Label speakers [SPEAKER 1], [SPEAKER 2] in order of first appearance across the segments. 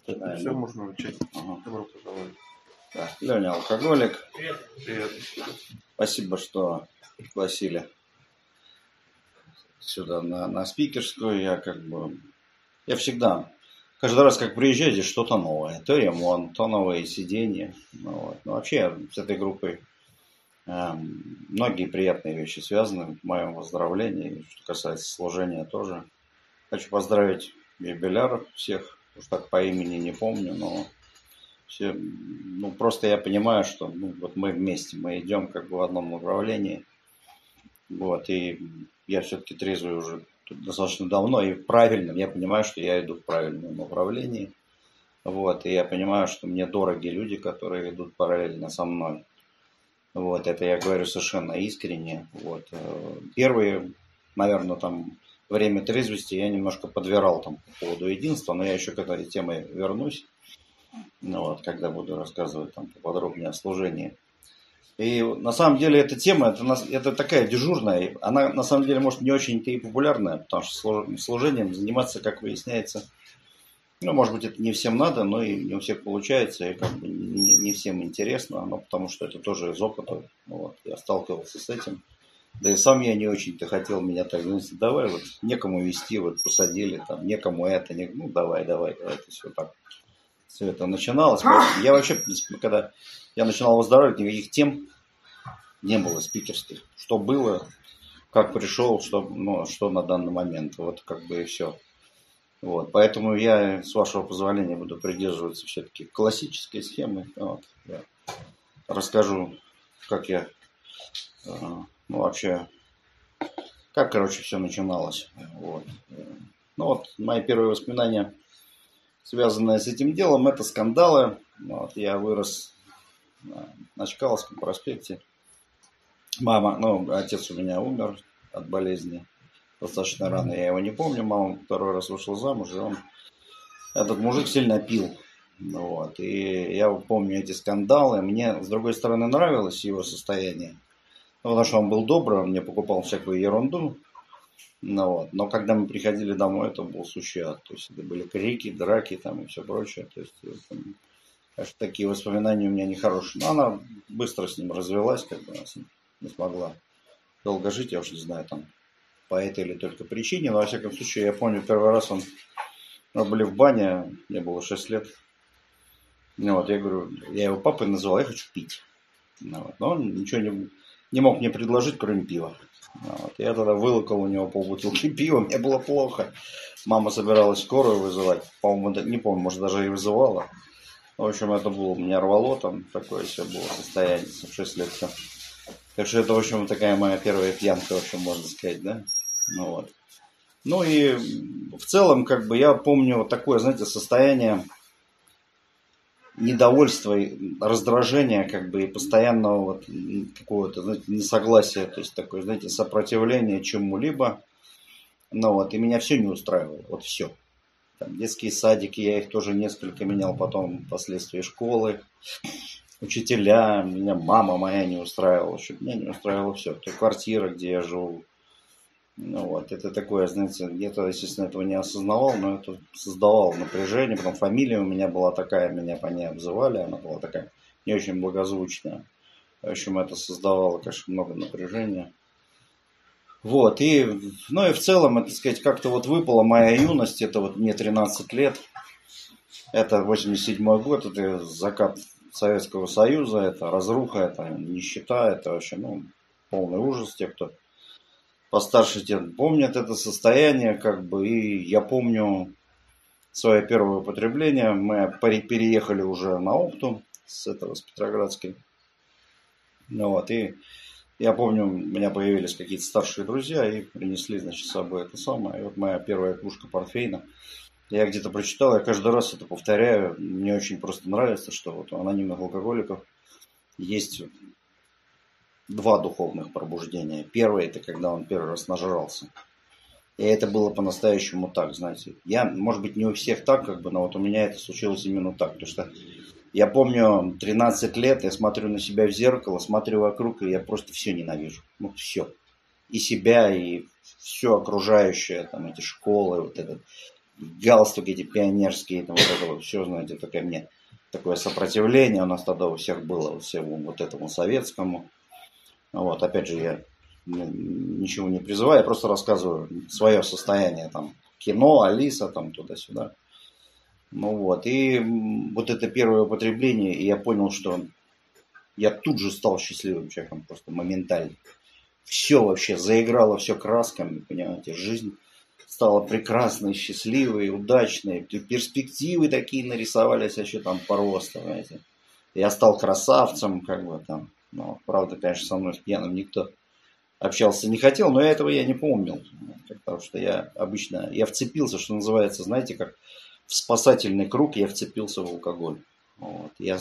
[SPEAKER 1] Все, можно начать. Ага. Добро пожаловать.
[SPEAKER 2] Да. Леня алкоголик.
[SPEAKER 1] Привет.
[SPEAKER 2] Спасибо, что пригласили сюда на спикерскую. Я всегда, каждый раз, как приезжаю, здесь что-то новое. То ремонт, то новые сиденья. Но вообще с этой группой многие приятные вещи связаны в моем выздоровлении. Что касается служения тоже. Хочу поздравить юбиляров всех. Уж так по имени не помню, но все, просто я понимаю, что вот мы вместе, мы идем как бы в одном направлении. Вот, и я все-таки трезвый уже достаточно давно и правильным. Я понимаю, что я иду в правильном направлении. Вот, и я понимаю, что мне дороги люди, которые идут параллельно со мной. Вот, это я говорю совершенно искренне. Вот. Первые, наверное, там время трезвости я немножко подвирал там по поводу единства, но я еще к этой теме вернусь. Вот, когда буду рассказывать там поподробнее о служении. И на самом деле эта тема, это такая дежурная, она на самом деле может не очень-то и популярная, потому что служением заниматься, как выясняется, может быть, это не всем надо, но и не у всех получается, и как бы не всем интересно, но потому что это тоже из опыта. Вот, я сталкивался с этим. Да и сам я не очень-то хотел, меня так, давай, вот некому вести, вот посадили, там, некому это, давай, это все так. Все это начиналось. Я вообще, в принципе, когда я начинал выздоравливать, никаких тем не было спикерских. Что было, как пришел, что на данный момент. Вот как бы и все. Вот. Поэтому я, с вашего позволения, буду придерживаться все-таки классической схемы. Вот. Я расскажу, как я вообще, как, все начиналось. Вот. Мои первые воспоминания, связанные с этим делом, это скандалы. Вот. Я вырос на Чкаловском проспекте. Отец у меня умер от болезни достаточно рано, я его не помню. Мама второй раз вышла замуж, и этот мужик сильно пил. Вот. И я помню эти скандалы. Мне, с другой стороны, нравилось его состояние. Потому что он был добрый, он мне покупал всякую ерунду. Но когда мы приходили домой, это был сущий ад. То есть это были крики, драки там, и все прочее. То есть, конечно, такие воспоминания у меня нехорошие. Но она быстро с ним развелась, как бы не смогла долго жить, я уж не знаю, там, по этой или только причине. Но, во всяком случае, я помню, первый раз мы были в бане, мне было 6 лет. Я говорю, я его папой называл, я хочу пить. Но он ничего не мог мне предложить, кроме пива. Я тогда вылокал у него полбутылки пива, мне было плохо. Мама собиралась скорую вызывать, по-моему, не помню, может, даже и вызывала. В общем, это было, меня рвало, там такое все было состояние, 6 лет все. Так что это, в общем, такая моя первая пьянка, в общем, можно сказать, да. И в целом, как бы, я помню вот такое, знаете, состояние недовольства, раздражения, как бы, и постоянного вот какого-то, знаете, несогласия, то есть такое, знаете, сопротивление чему-либо. И меня все не устраивало, вот все. Там, детские садики, я их тоже несколько менял, потом впоследствии школы, учителя, меня мама моя не устраивала, меня не устраивало все. Это квартира, где я живу. Это такое, знаете, я тогда, естественно, этого не осознавал, но это создавало напряжение. Потом фамилия у меня была такая, меня по ней обзывали, она была такая не очень благозвучная. В общем, это создавало, конечно, много напряжения. И в целом, это, сказать, как-то вот выпала моя юность, это вот мне 13 лет, это 87-й год, это закат Советского Союза, это разруха, это нищета, это вообще, полный ужас. Те, кто постарше, те помнят это состояние, как бы, и я помню свое первое употребление. Мы переехали уже на Опту с Петроградской. И я помню, у меня появились какие-то старшие друзья и принесли, значит, с собой это самое. И вот моя первая кружка портвейна. Я где-то прочитал, я каждый раз это повторяю. Мне очень просто нравится, что вот у анонимных алкоголиков есть 2 духовных пробуждения. Первое, это когда он первый раз нажрался. И это было по-настоящему так, знаете. Может быть, не у всех так, как бы, но вот у меня это случилось именно так. Потому что я помню, 13 лет, я смотрю на себя в зеркало, смотрю вокруг, и я просто все ненавижу. Все. И себя, и все окружающее, там, эти школы, вот этот галстуки эти пионерские, там, вот это вот все, знаете, такое мне, такое сопротивление у нас тогда у всех было, всему вот этому советскому. Вот, опять же, я ничего не призываю, я просто рассказываю свое состояние, там, кино, Алиса, там, туда-сюда. Ну вот, и вот это первое употребление, и я понял, что я тут же стал счастливым человеком, просто моментально. Все вообще заиграло, все красками, понимаете, жизнь стала прекрасной, счастливой, удачной, перспективы такие нарисовались еще там по росту, знаете. Я стал красавцем, как бы там, ну, правда, конечно, со мной с пьяным никто общался не хотел, но этого я не помнил, потому что я обычно, я вцепился, что называется, знаете, как в спасательный круг я вцепился в алкоголь. Вот. Я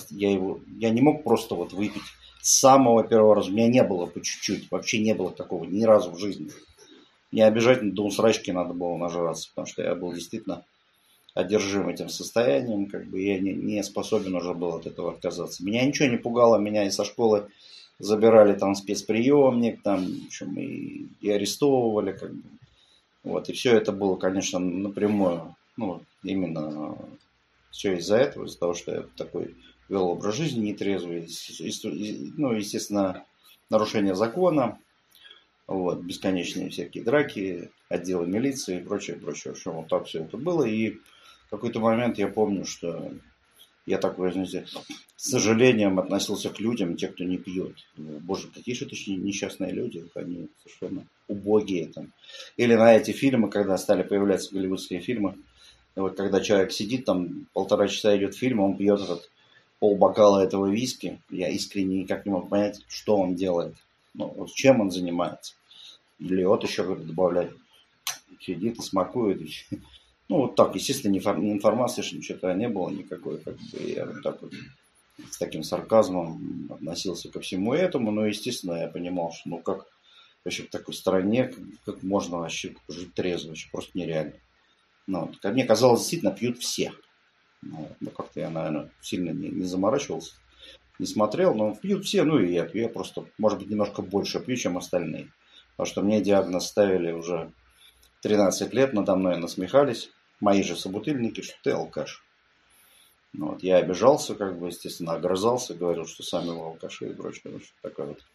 [SPEAKER 2] не мог просто вот выпить с самого первого раза. У меня не было по чуть-чуть, вообще не было такого ни разу в жизни. Мне обязательно до усрачки надо было нажраться, потому что я был действительно одержим этим состоянием, как бы я не способен уже был от этого отказаться. Меня ничего не пугало, меня и со школы забирали там спецприемник, там, в общем, и арестовывали, как бы. Вот, и все это было, конечно, напрямую, ну, именно все из-за этого, из-за того, что я такой вел образ жизни нетрезвый, ну, естественно, нарушение закона, вот, бесконечные всякие драки, отделы милиции и прочее, прочее. В общем, вот так все это было. И в какой-то момент я помню, что я такой, знаете, с сожалением относился к людям, те, кто не пьет. Боже, какие же это несчастные люди, они совершенно убогие там. Или на эти фильмы, когда стали появляться голливудские фильмы, вот когда человек сидит там, 1,5 часа идет фильм, он пьет этот полбокала этого виски, я искренне никак не мог понять, что он делает, ну, вот чем он занимается. Или вот еще говорит, добавляет, сидит и смакует. Ну, вот так, естественно, ни информации, что ничего не было никакой, как бы я вот так вот с таким сарказмом относился ко всему этому, но, естественно, я понимал, что, ну, как вообще в такой стране, как можно вообще жить трезво, вообще просто нереально. Ну, вот, мне казалось, действительно, пьют все. Ну, как-то я, наверное, сильно не заморачивался, не смотрел, но пьют все, ну и я пью, я просто, может быть, немножко больше пью, чем остальные. Потому что мне диагноз ставили уже 13 лет, надо мной насмехались, мои же собутыльники, что ты алкаш. Ну, вот, я обижался, как бы, естественно, огрызался, говорил, что сами вы алкаши и прочее, вот такое вот.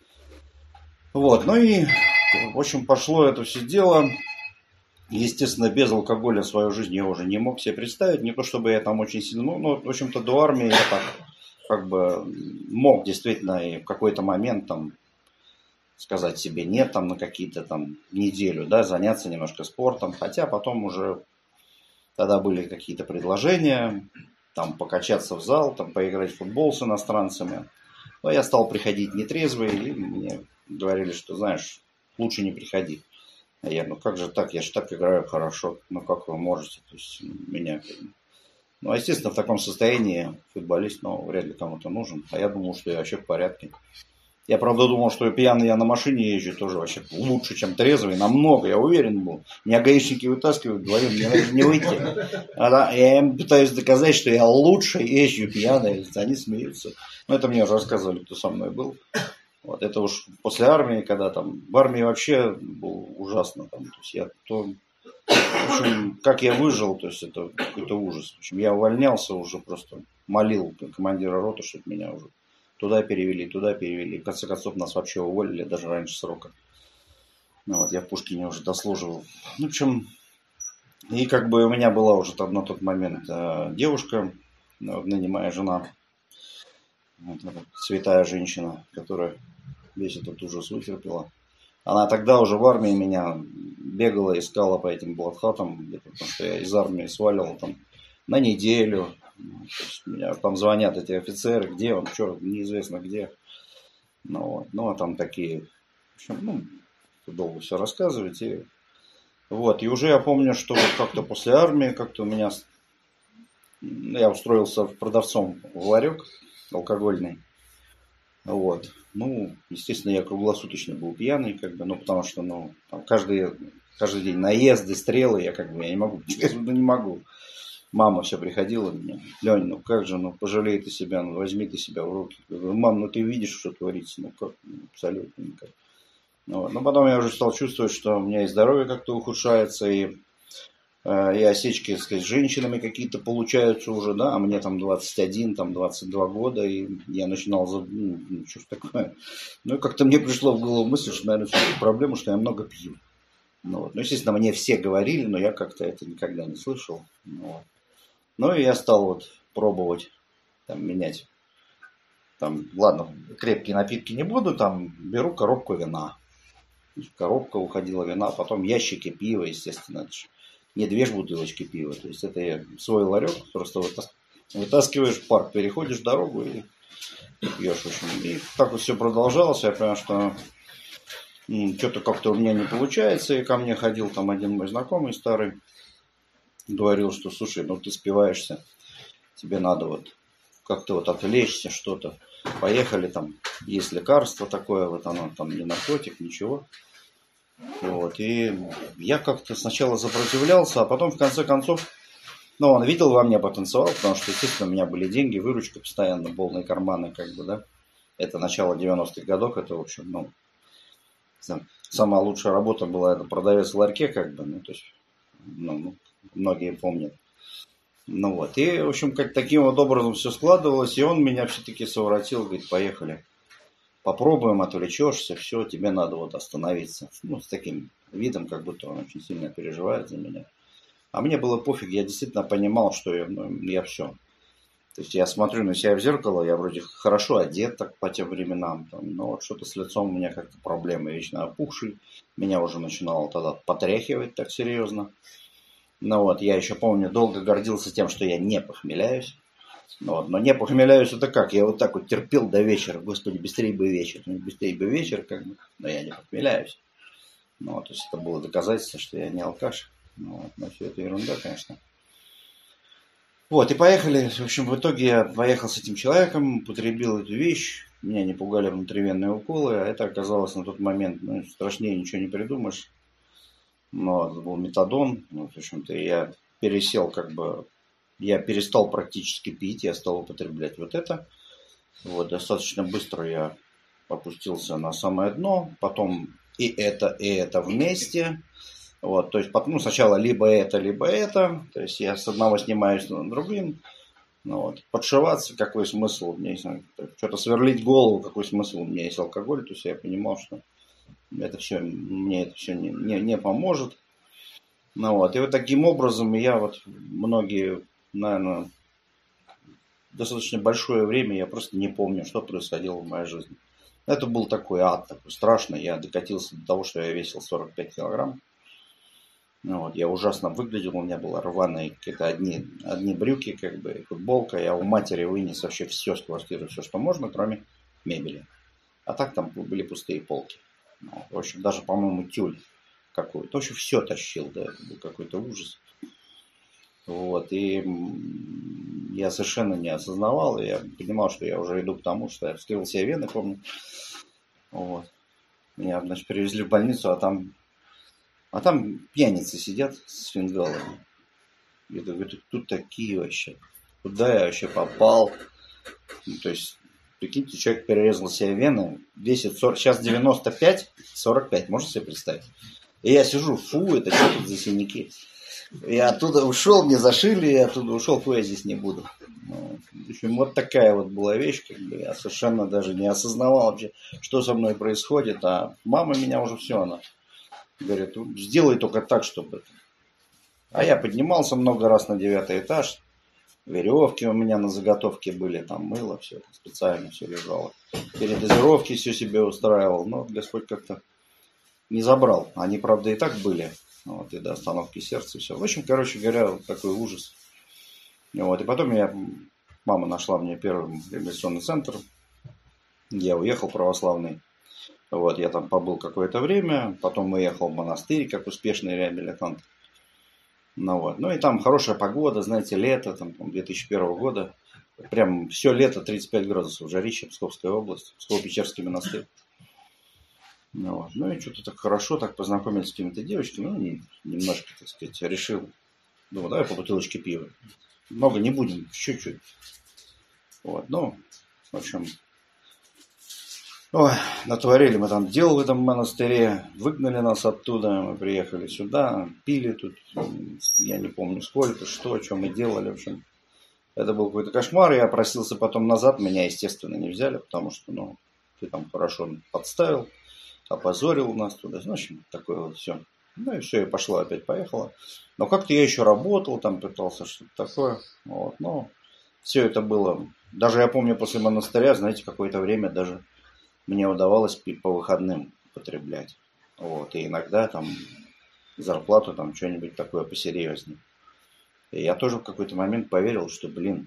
[SPEAKER 2] Вот, ну и, в общем, пошло это все дело. Естественно, без алкоголя свою жизнь я уже не мог себе представить. Не то, чтобы я там очень сильно... Ну, в общем-то, до армии я так как бы мог действительно и в какой-то момент там сказать себе нет там на какие-то там неделю, да, заняться немножко спортом. Хотя потом уже тогда были какие-то предложения, там покачаться в зал, там поиграть в футбол с иностранцами. Но я стал приходить нетрезвый, и мне говорили, что, знаешь, лучше не приходи. А я, ну как же так, я же так играю хорошо, ну как вы можете, то есть меня... Ну, естественно, в таком состоянии футболист, ну, вряд ли кому-то нужен, а я думал, что я вообще в порядке. Я, правда, думал, что пьяный я на машине езжу тоже вообще лучше, чем трезвый, намного, я уверен был. Меня гаишники вытаскивают, говорю, мне надо не выйти. Я им пытаюсь доказать, что я лучше езжу пьяный, они смеются. Но это мне уже рассказывали, кто со мной был. Вот, это уж после армии, когда там, в армии вообще было ужасно, там, то есть в общем, как я выжил, то есть это какой-то ужас. В общем, я увольнялся уже, просто молил командира роты, чтобы меня уже туда перевели. В конце концов, нас вообще уволили даже раньше срока. Ну, вот, я в Пушкине уже дослуживал. В общем, и как бы у меня была уже там на тот момент девушка, ныне моя жена, вот, святая женщина, которая весь этот ужас вытерпела. Она тогда уже в армии меня бегала, искала по этим блатхатам, потому что я из армии свалил там на неделю. То есть меня там звонят эти офицеры, где он, что, неизвестно где. Ну, а там такие, в общем, ну, долго все рассказывать. И уже я помню, что вот как-то после армии, как-то у меня, я устроился продавцом в ларек алкогольный. Вот. Ну, естественно, я круглосуточно был пьяный, как бы, ну, потому что, ну, там каждый день наезды, стрелы, я не могу, не могу. Мама все приходила мне, Лень, ну как же, ну пожалей ты себя, ну возьми ты себя в руки. Я говорю, мам, ну ты видишь, что творится, ну как, ну, абсолютно никак. Ну, но потом я уже стал чувствовать, что у меня и здоровье как-то ухудшается, и и осечки, так сказать, с женщинами какие-то получаются уже, да, а мне там 21, там 22 года, и я начинал, ну, что ж такое. Ну, и как-то мне пришло в голову мысль, что, наверное, все-таки проблема, что я много пью. Ну, вот. Ну, естественно, мне все говорили, но я как-то это никогда не слышал. Ну, вот. Ну, и я стал вот пробовать там менять. Там, ладно, крепкие напитки не буду, там беру коробку вина. Коробка уходила вина, потом ящики пива, естественно, это ж не 2 бутылочки пива. То есть это свой ларек, просто вытаскиваешь пар, переходишь дорогу и пьешь. В общем. И так вот все продолжалось. Я понял, что что-то как-то у меня не получается. И ко мне ходил там один мой знакомый старый, говорил, что слушай, ну ты спиваешься, тебе надо вот как-то вот отвлечься, что-то. Поехали, там есть лекарство такое, вот оно там не наркотик, ничего. Вот, и я как-то сначала сопротивлялся, а потом в конце концов, ну, он видел во мне потенциал, потому что, естественно, у меня были деньги, выручка постоянно, полные карманы, как бы, да. Это начало 90-х годов, это, в общем, ну, самая лучшая работа была, это продавец в ларьке, как бы, ну, то есть, ну, многие помнят. Ну, вот, и, в общем, как таким вот образом все складывалось, и он меня все-таки совратил, говорит, поехали. Попробуем, отвлечешься, все, тебе надо вот остановиться. Ну, с таким видом, как будто он очень сильно переживает за меня. А мне было пофиг, я действительно понимал, что я все. То есть я смотрю на себя в зеркало, я вроде хорошо одет так по тем временам, там, но вот что-то с лицом у меня как-то проблемы вечно опухшие. Меня уже начинало тогда потряхивать так серьезно. Ну вот, я еще помню, долго гордился тем, что я не похмеляюсь. Вот. Но не похмеляюсь, это как? Я вот так вот терпел до вечера. Господи, быстрее бы вечер. Ну, быстрее бы вечер, как бы. Но я не похмеляюсь. Ну, вот, то есть это было доказательство, что я не алкаш. Ну, вот. Но все это ерунда, конечно. Вот, и поехали. В общем, в итоге я поехал с этим человеком, употребил эту вещь. Меня не пугали внутривенные уколы. А это оказалось на тот момент, ну, страшнее ничего не придумаешь. Но это был метадон. Вот, в общем-то, я пересел как бы... Я перестал практически пить, я стал употреблять вот это. Вот, достаточно быстро я опустился на самое дно, потом и это вместе. Вот, то есть, ну, сначала либо это. То есть, я с одного снимаюсь на другим. Ну, вот, подшиваться, какой смысл у меня есть, что-то сверлить голову, какой смысл у меня есть алкоголь. То есть, я понимал, что мне это все не поможет. Ну, вот, и вот таким образом я вот многие, наверное, достаточно большое время я просто не помню, что происходило в моей жизни. Это был такой ад, такой страшный. Я докатился до того, что я весил 45 килограмм. Ну, вот, я ужасно выглядел, у меня было рваные какие-то одни брюки, как бы, футболка. Я у матери вынес вообще все с квартиры, все, что можно, кроме мебели. А так там были пустые полки. Ну, в общем, даже, по-моему, тюль какой-то. В общем, все тащил, да, это был какой-то ужас. Вот, и я совершенно не осознавал, и я понимал, что я уже иду к тому, что я вскрыл себе вены, помню. Вот. Меня, значит, привезли в больницу, а там пьяницы сидят с фингалами. Я говорю, тут такие вообще. Куда я вообще попал? Ну, то есть, прикиньте, человек перерезал себе вены, весит 40, сейчас 95, 45, можете себе представить? И я сижу, фу, это что тут за синяки? Я оттуда ушел, мне зашили, я оттуда ушел, фу, я здесь не буду. В общем, вот такая вот была вещь, как бы я совершенно даже не осознавал вообще, что со мной происходит, а мама меня уже все, она говорит, сделай только так, чтобы... А я поднимался много раз на 9-й этаж, веревки у меня на заготовке были, там мыло, все это специально все лежало. Передозировки все себе устраивал, но Господь как-то не забрал. Они, правда, и так были. Вот, и до остановки сердца все. В общем, короче говоря, вот такой ужас. Вот, и потом мама нашла мне первый реабилитационный центр. Я уехал православный. Вот, я там побыл какое-то время. Потом уехал в монастырь, как успешный реабилитант. Ну и там хорошая погода, знаете, лето, там 2001 года. Прям все лето 35 градусов, жарище, Псковская область, Псково-Печерский монастырь. Ну и что-то так хорошо, так познакомились с какими-то девочками, ну, немножко, так сказать, решил, думаю, давай по бутылочке пива. Много не будем, чуть-чуть. Вот, ну, в общем, Ой, натворили мы там дел в этом монастыре, выгнали нас оттуда, мы приехали сюда, пили тут, я не помню сколько, что мы делали, в общем. Это был какой-то кошмар, я просился потом назад, меня, естественно, не взяли, потому что, ну, ты там хорошо подставил, опозорил нас туда, в общем, такое вот все. Ну и все, и пошла, опять поехала. Но как-то я еще работал, там пытался что-то такое, вот, но все это было. Даже я помню, после монастыря, знаете, какое-то время даже мне удавалось по выходным употреблять. Вот, и иногда там зарплату, там что-нибудь такое посерьезнее. И я тоже в какой-то момент поверил, что, блин,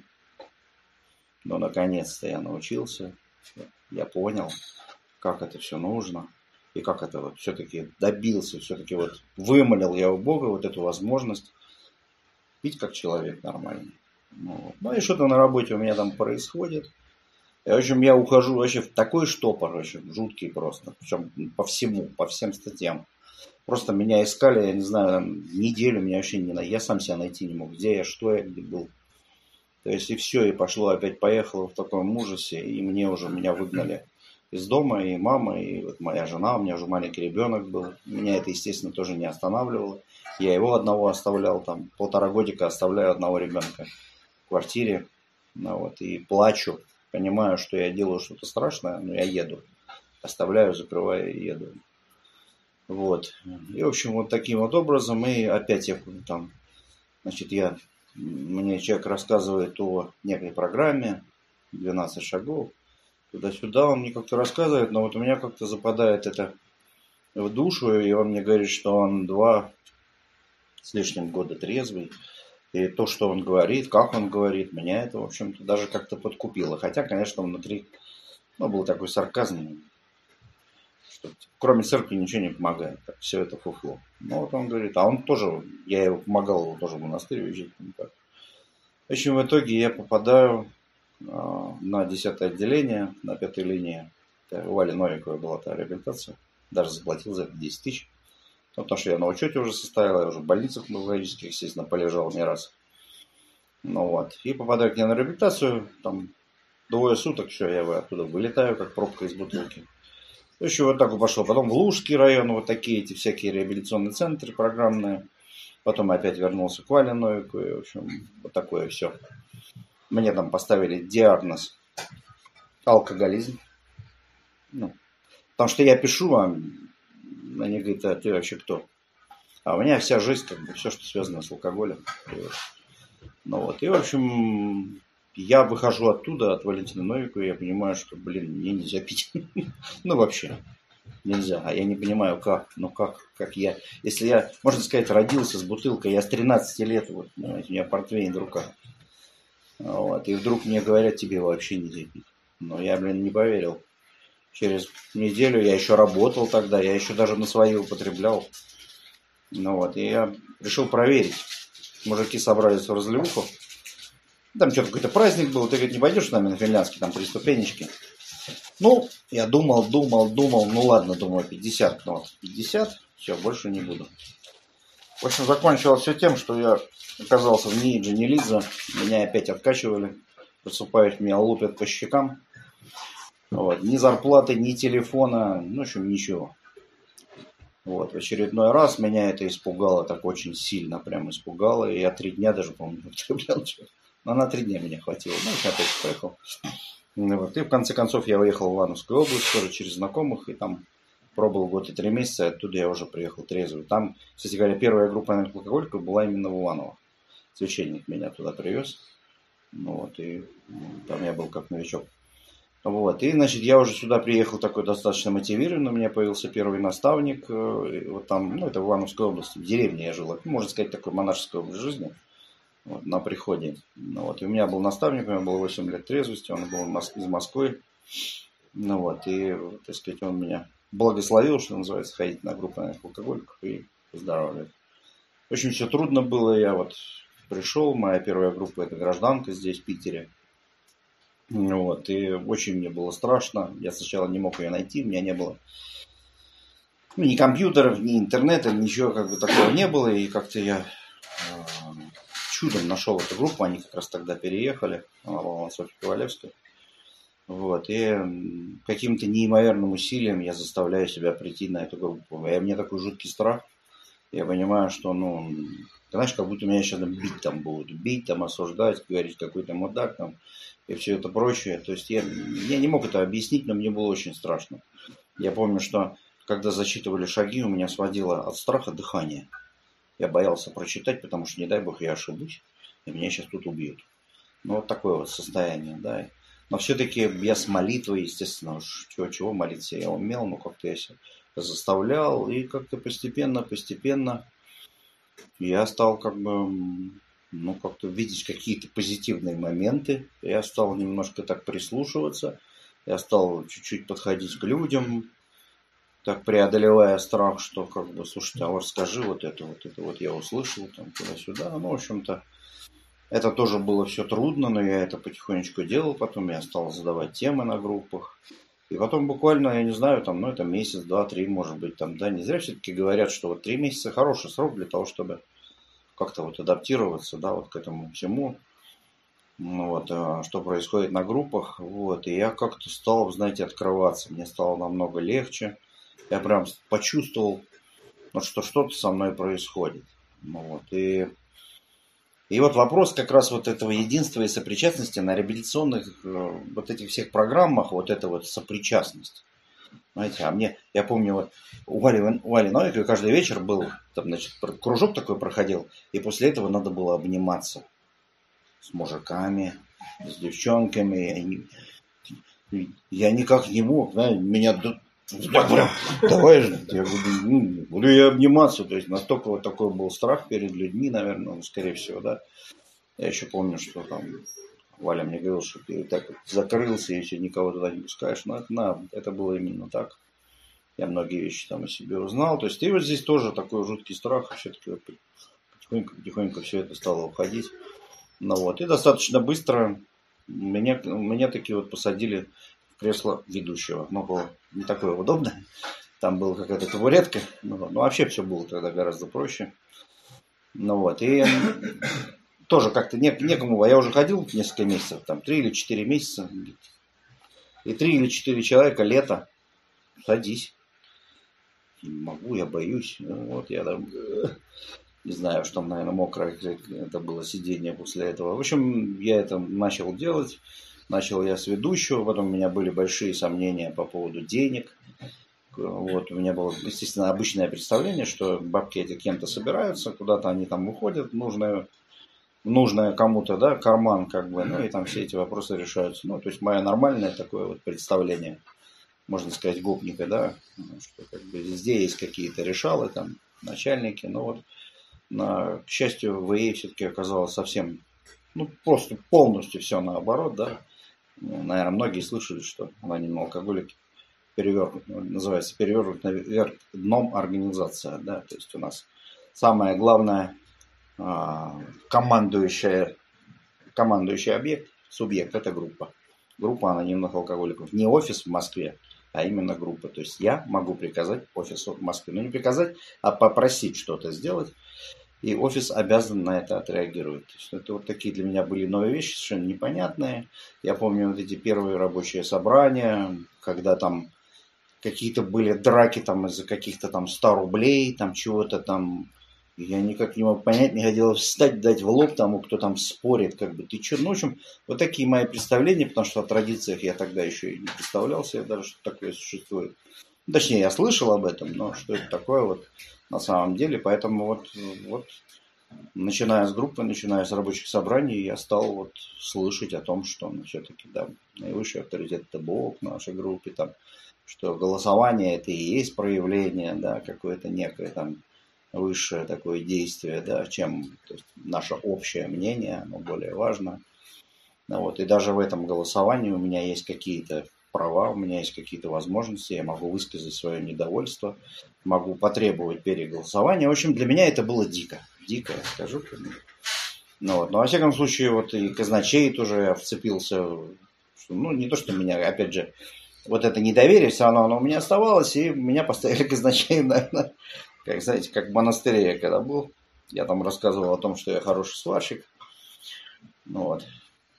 [SPEAKER 2] ну наконец-то я научился, я понял, как это все нужно, и как это вот все-таки добился, все-таки вот вымолил я у Бога вот эту возможность пить как человек нормальный. Ну и что-то на работе у меня там происходит. И, в общем, я ухожу вообще в такой штопор, вообще жуткий просто. Причем по всему, по всем статьям. Просто меня искали, я не знаю, там, неделю меня вообще не найти. Я сам себя найти не мог. Где я, что я, где был. То есть и все, и пошло, опять поехало в таком ужасе. И мне уже, меня выгнали из дома, и мама, и вот моя жена, у меня уже маленький ребенок был. Меня это, естественно, тоже не останавливало. Я его одного оставлял, там, 1,5 годика оставляю одного ребенка в квартире. Ну, вот, и плачу. Понимаю, что я делаю что-то страшное, но я еду. Оставляю, закрываю и еду. Вот. И, в общем, вот таким вот образом. И опять я там, значит, мне человек рассказывает о некой программе, 12 шагов. Туда-сюда он мне как-то рассказывает, но вот у меня как-то западает это в душу, и он мне говорит, что он 2 с лишним года трезвый. И то, что он говорит, как он говорит, меня это, в общем-то, даже как-то подкупило. Хотя, конечно, внутри, ну, был такой сарказм, что кроме церкви ничего не помогает. Так, все это фуфло. Ну, вот он говорит, а он тоже, я его помогал, его тоже в монастырь уезжать. В общем, в итоге я попадаю на 10-е отделение, на 5-й линии. У Вали Новиковой была та реабилитация. Даже заплатил за это 10 тысяч. Ну, потому что я на учете уже состоял, я уже в больницах психологических, естественно, полежал не раз. Ну вот. И попадаю к ней на реабилитацию, там 2 суток, все, я оттуда вылетаю, как пробка из бутылки. Еще вот так вот пошло. Потом в Лужский район, вот такие эти всякие реабилитационные центры программные. Потом опять вернулся к Вале Новиковой. В общем, вот такое все. Мне там поставили диагноз алкоголизм. Ну, потому что я пишу, они говорят, а ты вообще кто? А у меня вся жизнь, как бы, все, что связано с алкоголем. Ну вот, и, в общем, я выхожу оттуда, от Валентины Новиковой, я понимаю, что, блин, мне нельзя пить. Ну, вообще, нельзя. А я не понимаю, как. Ну, как я. Если я, можно сказать, родился с бутылкой, я с 13 лет, вот, понимаете, у меня портвейн в руках. Вот, и вдруг мне говорят, тебе вообще нельзя пить. Но я, блин, не поверил. Через неделю я еще работал тогда, я еще даже на свои употреблял. Ну вот, и я решил проверить. Мужики собрались в разливуху. Там что-то какой-то праздник был. Ты, говорит, не пойдешь с нами на финляндский, там 3 ступенечки. Ну, я думал. Ну ладно, думаю, 50. Ну, 50, все, больше не буду. В общем, закончилось все тем, что я оказался в НИИ Джанилидзе. Меня опять откачивали. Просыпаюсь, меня лупят по щекам. Вот. Ни зарплаты, ни телефона, ну, в общем, ничего. Вот. В очередной раз меня это испугало, так очень сильно прям испугало. И я 3 дня даже, помню, употреблял что-то. Но на 3 дня меня хватило. Ну, я опять поехал. Вот. И в конце концов я уехал в Ивановскую область, тоже через знакомых, и там пробовал год и 3 месяца, и оттуда я уже приехал трезвый. Там, кстати говоря, первая группа алкоголиков была именно в Иваново. Священник меня туда привез. Ну, вот, и там я был как новичок. Вот. И, значит, я уже сюда приехал такой достаточно мотивированный. У меня появился первый наставник. Вот там, ну, это в Ивановской области, в деревне я жил. Можно сказать, такой монашеский образ жизни. Вот, на приходе. Ну, вот. И у меня был наставник, у меня было 8 лет трезвости. Он был из Москвы. Ну, вот. И, так сказать, он меня благословил, что называется, ходить на группу алкоголиков и поздоровляет. Очень все трудно было. Я вот пришел. Моя первая группа — это гражданка здесь, в Питере. Вот, и очень мне было страшно. Я сначала не мог ее найти, у меня не было ни компьютеров, ни интернета, ничего как бы такого не было. И как-то я чудом нашел эту группу, они как раз тогда переехали, она была на Софье Ковалевской. Вот, и каким-то неимоверным усилием я заставляю себя прийти на эту группу. И мне такой жуткий страх. Я понимаю, что, ну, ты знаешь, как будто меня сейчас бить там будут. Бить, там, осуждать, говорить, какой то мудак там и все это прочее. То есть я не мог это объяснить, но мне было очень страшно. Я помню, что когда зачитывали шаги, у меня сводило от страха дыхание. Я боялся прочитать, потому что, не дай бог, я ошибусь, и меня сейчас тут убьют. Ну, вот такое вот состояние, да. Но все-таки я с молитвой, естественно, уж чего молиться я умел, но как-то я себя заставлял, и как-то постепенно я стал как бы, ну, как-то видеть какие-то позитивные моменты. Я стал немножко так прислушиваться, я стал чуть-чуть подходить к людям, так преодолевая страх, что как бы, слушайте, а вот скажи вот это вот я услышал, там, туда-сюда. Ну, в общем-то, это тоже было все трудно, но я это потихонечку делал. Потом я стал задавать темы на группах. И потом буквально, я не знаю, там, ну, это месяц, два, три, может быть, там, да, не зря все-таки говорят, что вот 3 месяца хороший срок для того, чтобы как-то вот адаптироваться, да, вот к этому всему, ну, вот, что происходит на группах, вот, и я как-то стал, знаете, открываться, мне стало намного легче, я прям почувствовал, ну, что что-то со мной происходит, ну, вот, и вот вопрос как раз вот этого единства и сопричастности на реабилитационных вот этих всех программах, вот эта вот сопричастность. Знаете, я помню, вот у Али Новиковой каждый вечер был, там, значит, кружок такой проходил, и после этого надо было обниматься с мужиками, с девчонками. Я никак не мог, знаете, меня давай же, я говорю, ну, буду я обниматься, то есть настолько вот такой был страх перед людьми, наверное, скорее всего, да. Я еще помню, что там Валя мне говорил, что ты так вот закрылся и все, никого туда не пускаешь. Но это было именно так. Я многие вещи там о себе узнал. То есть и вот здесь тоже такой жуткий страх. И все-таки вот потихоньку все это стало уходить. Ну вот. И достаточно быстро меня такие вот посадили в кресло ведущего. Но было не такое удобное. Там была какая-то табуретка. Ну вообще все было тогда гораздо проще. Ну вот. И тоже как-то некому, я уже ходил несколько месяцев, там 3 или 4 месяца, и 3 или 4 человека, лето, садись. Не могу, я боюсь. Вот я там, не знаю, что там, наверное, мокрое это было сидение после этого. В общем, я это начал делать. Начал я с ведущего, потом у меня были большие сомнения по поводу денег. Вот, у меня было, естественно, обычное представление, что бабки эти кем-то собираются, куда-то они там уходят, нужное кому-то, да, карман, как бы, ну, и там все эти вопросы решаются. Ну, то есть, мое нормальное такое вот представление, можно сказать, гопника, да, что как бы везде есть какие-то решалы, там, начальники, но вот, к счастью, в ИЭ все-таки оказалось совсем, ну, просто полностью все наоборот, да. Наверное, многие слышали, что анонимный алкоголик называется перевернут вверх дном организация, да, то есть у нас самое главное командующий объект, субъект, это группа. Группа анонимных алкоголиков. Не офис в Москве, а именно группа. То есть я могу приказать офису в Москве. Ну, не приказать, а попросить что-то сделать. И офис обязан на это отреагировать. То есть это вот такие для меня были новые вещи, совершенно непонятные. Я помню вот эти первые рабочие собрания, когда там какие-то были драки там из-за каких-то там 100 рублей, там чего-то там. Я никак не мог понять, не хотелось встать, дать в лоб тому, кто там спорит, как бы, ты что. Ну, в общем, вот такие мои представления, потому что о традициях я тогда еще и не представлял себе даже, что такое существует. Точнее, я слышал об этом, но что это такое вот на самом деле. Поэтому вот начиная с группы, начиная с рабочих собраний, я стал вот слышать о том, что все-таки, да, наивысший авторитет это Бог в нашей группе, там, что голосование это и есть проявление, да, какое-то некое там высшее такое действие, да, чем то есть, наше общее мнение, оно более важно. Ну, вот, и даже в этом голосовании у меня есть какие-то права, у меня есть какие-то возможности, я могу высказать свое недовольство, могу потребовать переголосования. В общем, для меня это было дико, я скажу. Ну, вот, но во всяком случае, вот и казначей тоже я вцепился, что, ну, не то, что меня, опять же, вот это недоверие, все равно оно у меня оставалось, и меня поставили казначеем, наверное, как, знаете, как в монастыре я когда был, я там рассказывал о том, что я хороший сварщик. Ну, вот.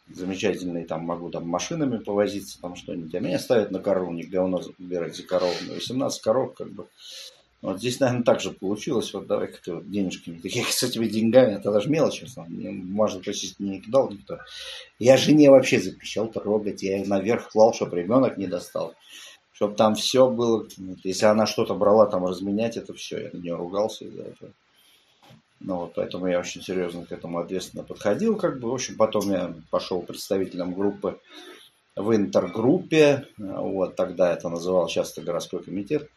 [SPEAKER 2] замечательный, там могу там машинами повозиться, там что-нибудь. А меня ставят на коровник, говно убирать за коровами. 18 коров, как бы. Вот здесь, наверное, так же получилось. Вот давай как-то вот денежками, таких с этими деньгами, это даже мелочь. Можно просить, не кидал никто. Я жене вообще запрещал трогать. Я ее наверх клал, чтобы ребенок не достал. Чтобы там все было. Если она что-то брала там разменять, это все. Я на нее ругался из-за этого. Ну, вот, поэтому я очень серьезно к этому ответственно подходил. Как бы. В общем, потом я пошел представителем группы в интергруппе. Вот, тогда это называл часто городской комитет.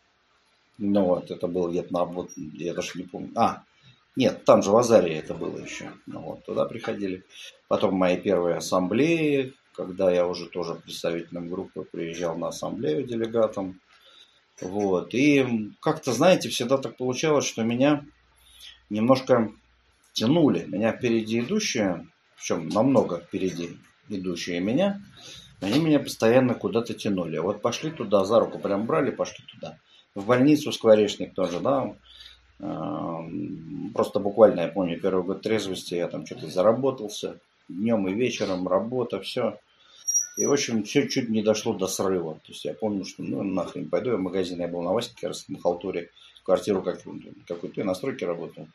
[SPEAKER 2] Ну вот, это было где-то на вот, я даже не помню. Нет, там же в Азарии это было еще. Ну вот, туда приходили. Потом мои первые ассамблеи, когда я уже тоже представителем группы приезжал на ассамблею делегатом. Вот. И как-то, знаете, всегда так получалось, что меня немножко тянули. Меня впереди идущие, причем намного впереди идущие меня, они меня постоянно куда-то тянули. Вот пошли туда, за руку прям брали, пошли туда. В больницу Скворечник тоже, да. Просто буквально, я помню, первый год трезвости, я там что-то заработался. Днем и вечером работа, все. И, в общем, все чуть не дошло до срыва. То есть я помню, что ну нахрен пойду я в магазин. Я был на Ваське, как раз на халтуре. Квартиру какую-то, я на стройке работал.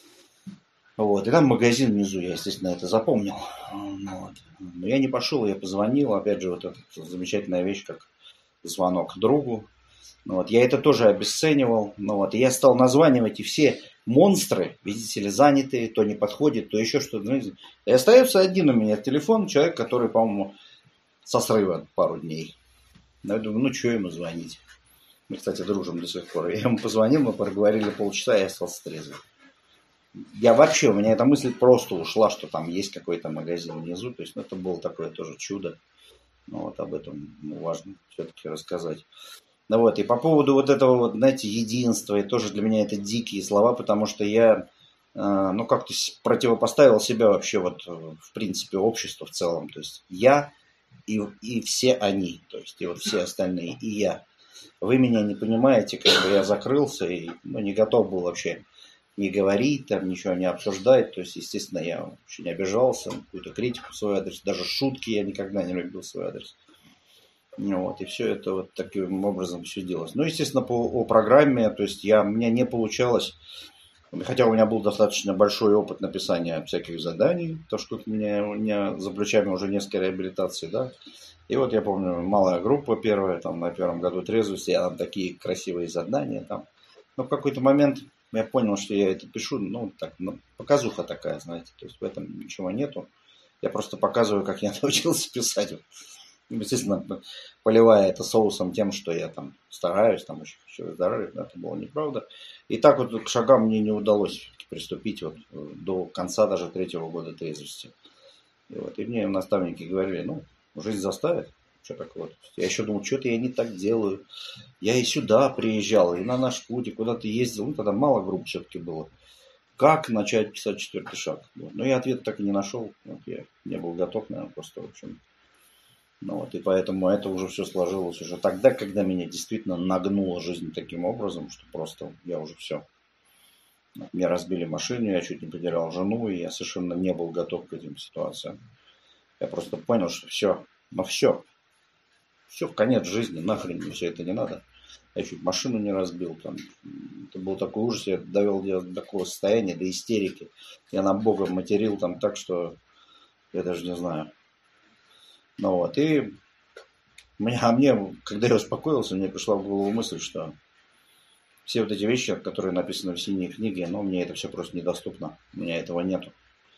[SPEAKER 2] Вот. И там магазин внизу, я, естественно, это запомнил. Вот. Но я не пошел, я позвонил. Опять же, вот эта замечательная вещь, как звонок другу. Ну, вот, я это тоже обесценивал. Ну, вот, и я стал названивать, и все монстры, видите ли, занятые, то не подходит, то еще что-то. И остается один у меня телефон, человек, который, по-моему, со срыва пару дней. Ну, я думаю, ну, что ему звонить? Мы, кстати, дружим до сих пор. Я ему позвонил, мы проговорили полчаса, и я остался трезвый. Я вообще, у меня эта мысль просто ушла, что там есть какой-то магазин внизу. То есть, ну, это было такое тоже чудо. Ну, вот об этом важно все-таки рассказать. Ну вот, и по поводу вот этого, вот, знаете, единства, и тоже для меня это дикие слова, потому что я, ну, как-то противопоставил себя вообще, вот, в принципе, обществу в целом. То есть я и все они, то есть и вот все остальные, и я. Вы меня не понимаете, как бы я закрылся и ну, не готов был вообще не говорить, там ничего не обсуждать. То есть, естественно, я вообще не обижался, какую-то критику в свой адрес, даже шутки я никогда не любил в свой адрес. Вот, и все это вот таким образом все делалось. Ну, естественно, по программе, то есть у меня не получалось, хотя у меня был достаточно большой опыт написания всяких заданий, то, что у меня за плечами уже несколько реабилитаций, да. И вот я помню, малая группа первая, там, на первом году трезвости, я там такие красивые задания там. Но в какой-то момент я понял, что я это пишу, ну, так, ну, показуха такая, знаете, то есть в этом ничего нету. Я просто показываю, как я научился писать. Естественно, поливая это соусом тем, что я там стараюсь, там еще здоровье, это было неправда. И так вот к шагам мне не удалось приступить вот до конца даже 3-го года трезвости. И мне наставники говорили, ну, жизнь заставит, что такое. Я еще думал, что-то я не так делаю. Я и сюда приезжал, и на наш путь, и куда-то ездил. Ну, тогда мало групп все-таки было. Как начать писать 4-й шаг? Но я ответ так и не нашел. Вот я не был готов, наверное, просто, в общем. Ну вот, и поэтому это уже все сложилось уже тогда, когда меня действительно нагнула жизнь таким образом, что просто я уже все. Мне разбили машину, я чуть не потерял жену, и я совершенно не был готов к этим ситуациям. Я просто понял, что все, ну все, конец жизни, нахрен мне все это не надо. Я чуть машину не разбил, там, это был такой ужас, я довел до такого состояния, до истерики. Я на Бога материл там так, что я даже не знаю. Ну вот, и мне, когда я успокоился, мне пришла в голову мысль, что все вот эти вещи, которые написаны в синей книге, ну, мне это все просто недоступно, у меня этого нету.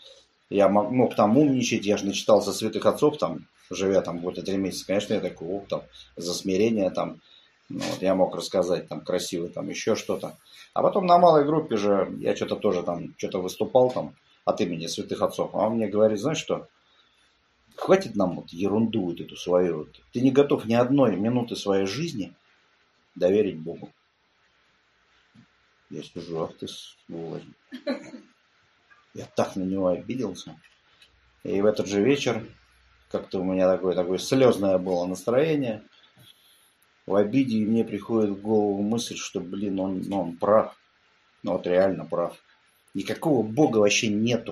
[SPEAKER 2] Я мог там умничать, я же начитался святых отцов, там, живя там год и 3 месяца, конечно, я такой, там, за смирение, там, ну, вот, я мог рассказать, там, красиво, там, еще что-то. А потом на малой группе же я что-то тоже там, что-то выступал там от имени святых отцов, а он мне говорит, знаешь что, хватит нам вот ерунду вот эту свою. Вот. Ты не готов ни одной минуты своей жизни доверить Богу. Я сижу, ах ты сволочь. Я так на него обиделся. И в этот же вечер как-то у меня такое слезное было настроение. В обиде и мне приходит в голову мысль, что, блин, он прав. Ну вот реально прав. Никакого Бога вообще нету.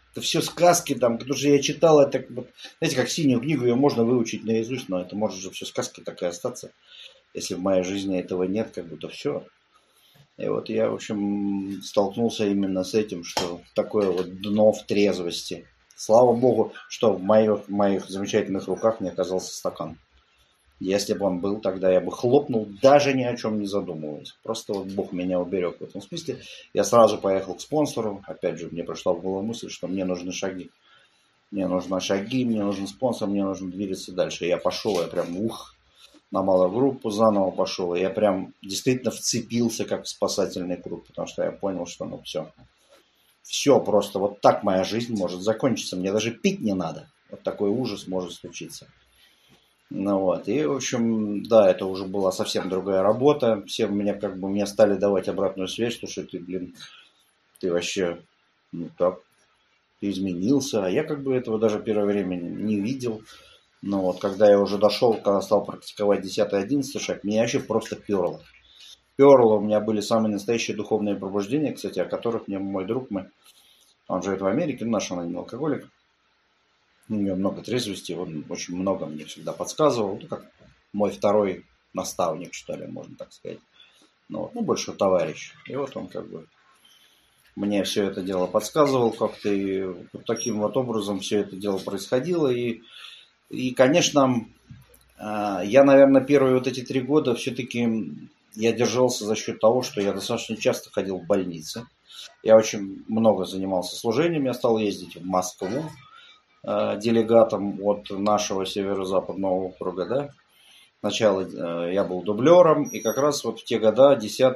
[SPEAKER 2] Это все сказки там, потому что я читал это, вот, знаете, как синюю книгу, ее можно выучить наизусть, но это может же все сказки так и остаться. Если в моей жизни этого нет, как будто все. И вот я, в общем, столкнулся именно с этим, что такое вот дно в трезвости. Слава богу, что в моих замечательных руках не оказался стакан. Если бы он был, тогда я бы хлопнул, даже ни о чем не задумываясь. Просто вот Бог меня уберег в этом смысле. Я сразу поехал к спонсору. Опять же, мне пришла в голову мысль, что мне нужны шаги. Мне нужны шаги, мне нужен спонсор, мне нужно двигаться дальше. Я пошел, я прям на малую группу заново пошел. И я прям действительно вцепился как в спасательный круг, потому что я понял, что ну все. Все просто вот так моя жизнь может закончиться. Мне даже пить не надо. Вот такой ужас может случиться. Ну вот, и в общем, да, это уже была совсем другая работа. Все мне стали давать обратную связь, что ты, блин, ты вообще, ну так, ты изменился. А я как бы этого даже первое время не видел. Но вот когда я уже дошел, когда стал практиковать 10-11 шаг, меня вообще просто перло. Перло, у меня были самые настоящие духовные пробуждения, кстати, о которых мне мой друг, он живет в Америке, наш он не алкоголик. У него много трезвости, он очень много мне всегда подсказывал, ну, как мой второй наставник, что ли, можно так сказать. Ну, больше товарищ. И вот он как бы мне все это дело подсказывал как-то, и вот таким вот образом все это дело происходило. И конечно, я, наверное, первые вот эти 3 года все-таки я держался за счет того, что я достаточно часто ходил в больницы. Я очень много занимался служением, я стал ездить в Москву делегатом от нашего северо-западного округа, да. Сначала я был дублером, и как раз вот в те года,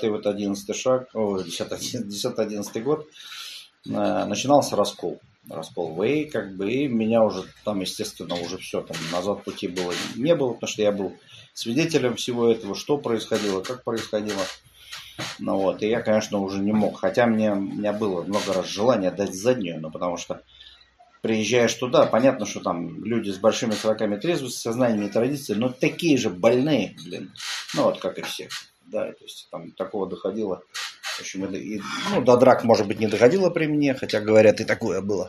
[SPEAKER 2] 10-11 год, начинался раскол. Раскол Вэй, как бы, и меня уже там, естественно, уже все, там назад пути было не было, потому что я был свидетелем всего этого, что происходило, как происходило. Ну вот, и я, конечно, уже не мог. Хотя у меня было много раз желание дать заднюю, но потому что приезжаешь туда, понятно, что там люди с большими сроками трезвости, сознаниями и традициями, но такие же больные, блин. Ну, вот как и все. Да, то есть там такого доходило. В общем, до драк, может быть, не доходило при мне, хотя, говорят, и такое было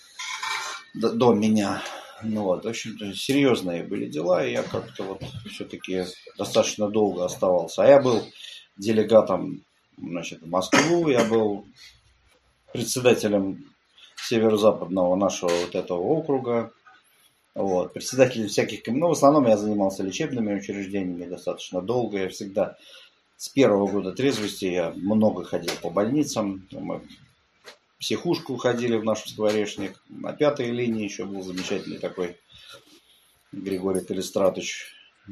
[SPEAKER 2] до меня. Ну вот, в общем-то, серьезные были дела, и я как-то вот все-таки достаточно долго оставался. А я был делегатом, значит, в Москву, я был председателем северо-западного нашего вот этого округа. Вот, председатель всяких, в основном я занимался лечебными учреждениями достаточно долго. Я всегда с первого года трезвости я много ходил по больницам. Мы в психушку ходили в наш скворечник. На 5-й линии еще был замечательный такой Григорий Калистратович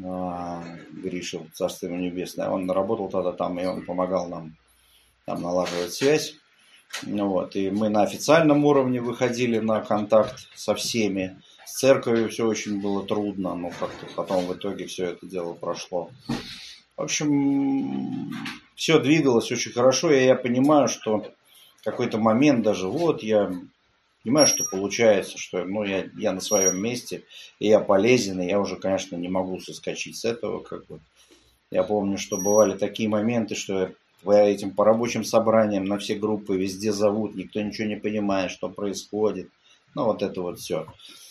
[SPEAKER 2] Гриша, царство ему небесное. Он работал тогда там, и он помогал нам там налаживать связь. Ну вот, и мы на официальном уровне выходили на контакт со всеми. С церковью все очень было трудно, но как-то потом в итоге все это дело прошло. В общем, все двигалось очень хорошо, и я понимаю, что в какой-то момент даже вот я понимаю, что получается, что я на своем месте, и я полезен, и я уже, конечно, не могу соскочить с этого. Как бы. Я помню, что бывали такие моменты, что этим по рабочим собраниям на все группы везде зовут, никто ничего не понимает, что происходит. Ну, вот это вот все.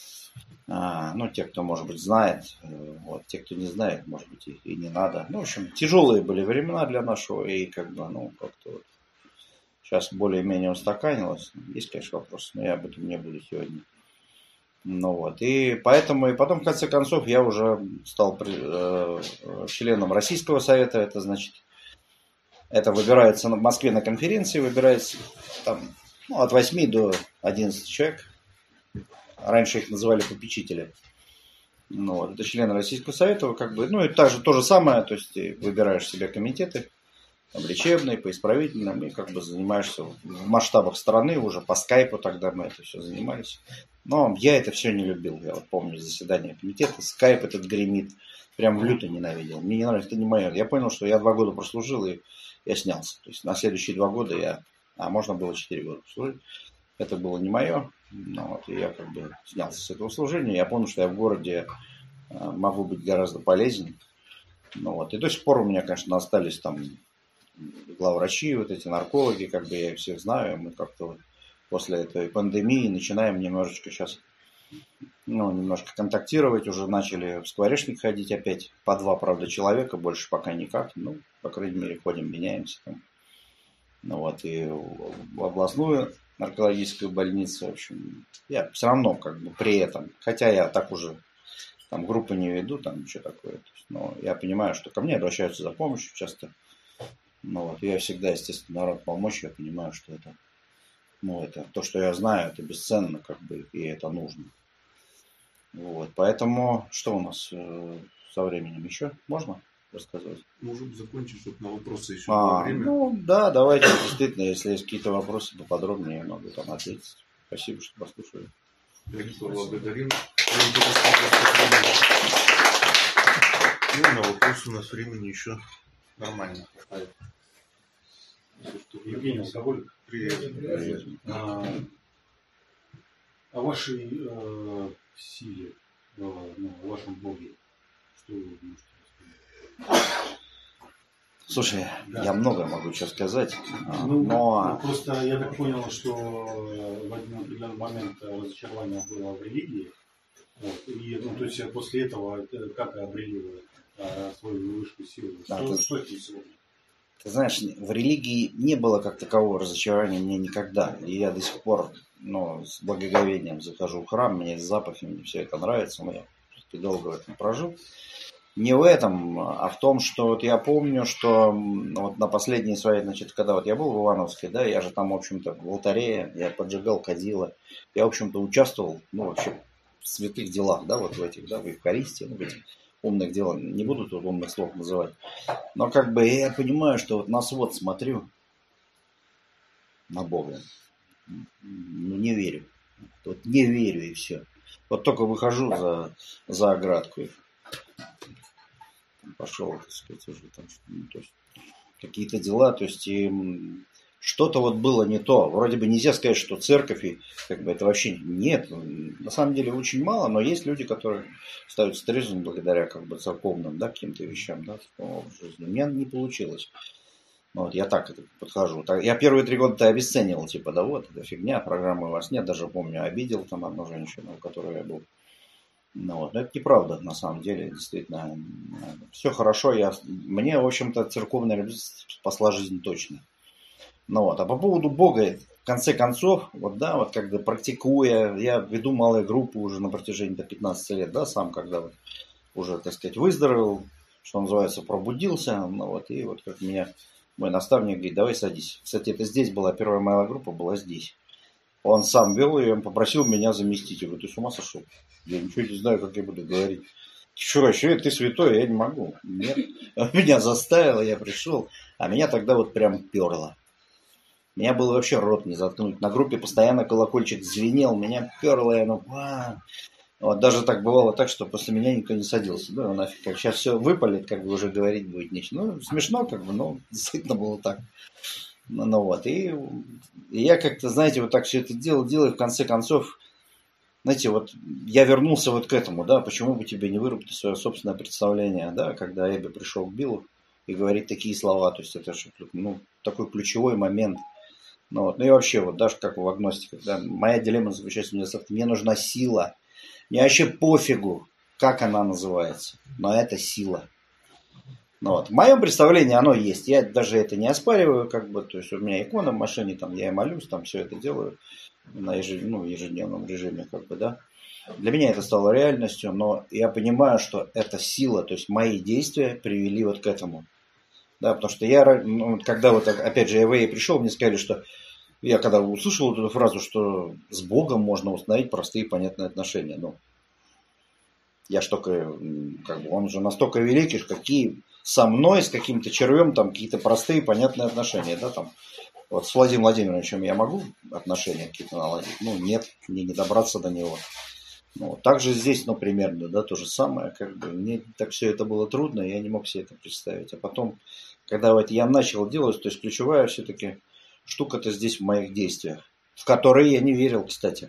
[SPEAKER 2] Те, кто, может быть, знает, вот, те, кто не знает, может быть, и не надо. Ну, в общем, тяжелые были времена для нашего, и как бы, как-то вот сейчас более-менее устаканилось. Есть, конечно, вопросы, но я об этом не буду сегодня. Ну вот, и поэтому, и потом, в конце концов, я уже стал членом Российского совета, это значит, это выбирается в Москве на конференции, выбирается там, от 8 до 11 человек. Раньше их называли попечители. Вот, это члены Российского совета, как бы, и также то же самое, то есть ты выбираешь себе комитеты, там, лечебные, по исправительным, и как бы занимаешься в масштабах страны, уже по скайпу тогда мы это все занимались. Но я это все не любил. Я вот помню заседание комитета, скайп этот гремит, прям люто ненавидел. Мне не нравится, это не мое. Я понял, что я 2 года прослужил, и я снялся. То есть на следующие 2 года можно было 4 года прослужить. Это было не мое. И я как бы снялся с этого служения. Я понял, что я в городе могу быть гораздо полезнее. И до сих пор у меня, конечно, остались там главврачи, вот эти наркологи, как бы я их всех знаю. Мы как-то после этой пандемии начинаем немножечко сейчас, немножко контактировать. Уже начали в скворечник ходить опять. По 2, правда, человека, больше пока никак. Ну, по крайней мере, ходим, меняемся там. И в областную наркологическую больницу, в общем, я все равно как бы при этом, хотя я так уже там группы не веду, там ничего такое, то есть, но я понимаю, что ко мне обращаются за помощью часто, я всегда, естественно, рад помочь, я понимаю, что это, это то, что я знаю, это бесценно, как бы, и это нужно. Поэтому, что у нас со временем еще? Можно рассказывать?
[SPEAKER 1] Можем закончить, чтобы на вопросы еще было время.
[SPEAKER 2] Да, давайте, действительно, если есть какие-то вопросы поподробнее, я могу там ответить. Спасибо, что послушали.
[SPEAKER 1] Благодарим. На вопросы у нас времени еще нормально хватает.
[SPEAKER 3] Евгений Алкоголик.
[SPEAKER 1] Привет.
[SPEAKER 3] О вашей силе, о вашем Боге, что вы можете рассказать?
[SPEAKER 2] Слушай,
[SPEAKER 3] да.
[SPEAKER 2] Я много могу сейчас сказать,
[SPEAKER 3] Просто я так понял, что в один определенный момент разочарование было в религии. То есть после этого как обрели свою высшую силу? Что это сегодня?
[SPEAKER 2] Ты знаешь, в религии не было как такового разочарования мне никогда. И я до сих пор с благоговением захожу в храм, мне с запахами все это нравится, но я долго в этом прожил. Не в этом, а в том, что я помню, что на последней своей, когда я был в Ивановске, да, я же там, в общем-то, в алтаре, я поджигал кадила, я, в общем-то, участвовал, вообще в святых делах, да, в этих, да, в Евхаристии, в этих умных делах, не буду тут умных слов называть, но как бы я понимаю, что на свод смотрю на Бога, не верю, не верю и все. Только выхожу за оградку, пошел, так сказать, уже там, то есть, какие-то дела, то есть что-то было не то. Вроде бы нельзя сказать, что церковь, и это вообще нет. На самом деле очень мало, но есть люди, которые ставятся трезвым благодаря церковным, да, каким-то вещам, да, в жизни. У меня не получилось. Я так это подхожу. Я первые 3 года обесценивал, это фигня, программы у вас нет, даже помню, обидел там одну женщину, у которой я был. Но это неправда, на самом деле, действительно. Все хорошо, мне, в общем-то, церковная религия спасла жизнь точно. А по поводу Бога, в конце концов, когда практикуя, я веду малые группы уже на протяжении 15 лет, да, сам, когда уже, так сказать, выздоровел, что называется, пробудился, и как меня мой наставник говорит, давай садись. Кстати, это здесь была, первая моя группа была здесь. Он сам вел ее, он попросил меня заместить. Я говорю, ты с ума сошел? Я ничего не знаю, как я буду говорить. Что, ты святой, я не могу. Нет. Он меня заставил, я пришел. А меня тогда прям перло. Меня было вообще рот не заткнуть. На группе постоянно колокольчик звенел, меня перло, и даже так бывало так, что после меня никто не садился. Да, нафиг, как сейчас все выпалит, уже говорить будет нечего. Смешно, но действительно было так. И я как-то, знаете, так все это делал, и в конце концов, знаете, я вернулся к этому, да, почему бы тебе не выработать свое собственное представление, да, когда Эбби пришел к Биллу и говорит такие слова, то есть это же, такой ключевой момент. И вообще, даже как в агностиках, да, моя дилемма заключается в недостатке, мне нужна сила, мне вообще пофигу, как она называется, но это сила. В моем представлении оно есть. Я даже это не оспариваю, то есть у меня икона в машине, там я и молюсь, там все это делаю на ежедневном режиме, да. Для меня это стало реальностью, но я понимаю, что это сила, то есть мои действия привели к этому. Да, потому что я, когда опять же, я пришел, мне сказали, что я когда услышал эту фразу, что с Богом можно установить простые понятные отношения. Я ж только, он же настолько великий, какие со мной, с каким-то червем, там какие-то простые понятные отношения, да, там. С Владимиром Владимировичем я могу отношения какие-то наладить? Нет, мне не добраться до него. Также здесь, примерно, да, то же самое, мне так все это было трудно, я не мог себе это представить. А потом, когда я начал делать, то есть ключевая все-таки штука-то здесь в моих действиях, в которые я не верил, кстати.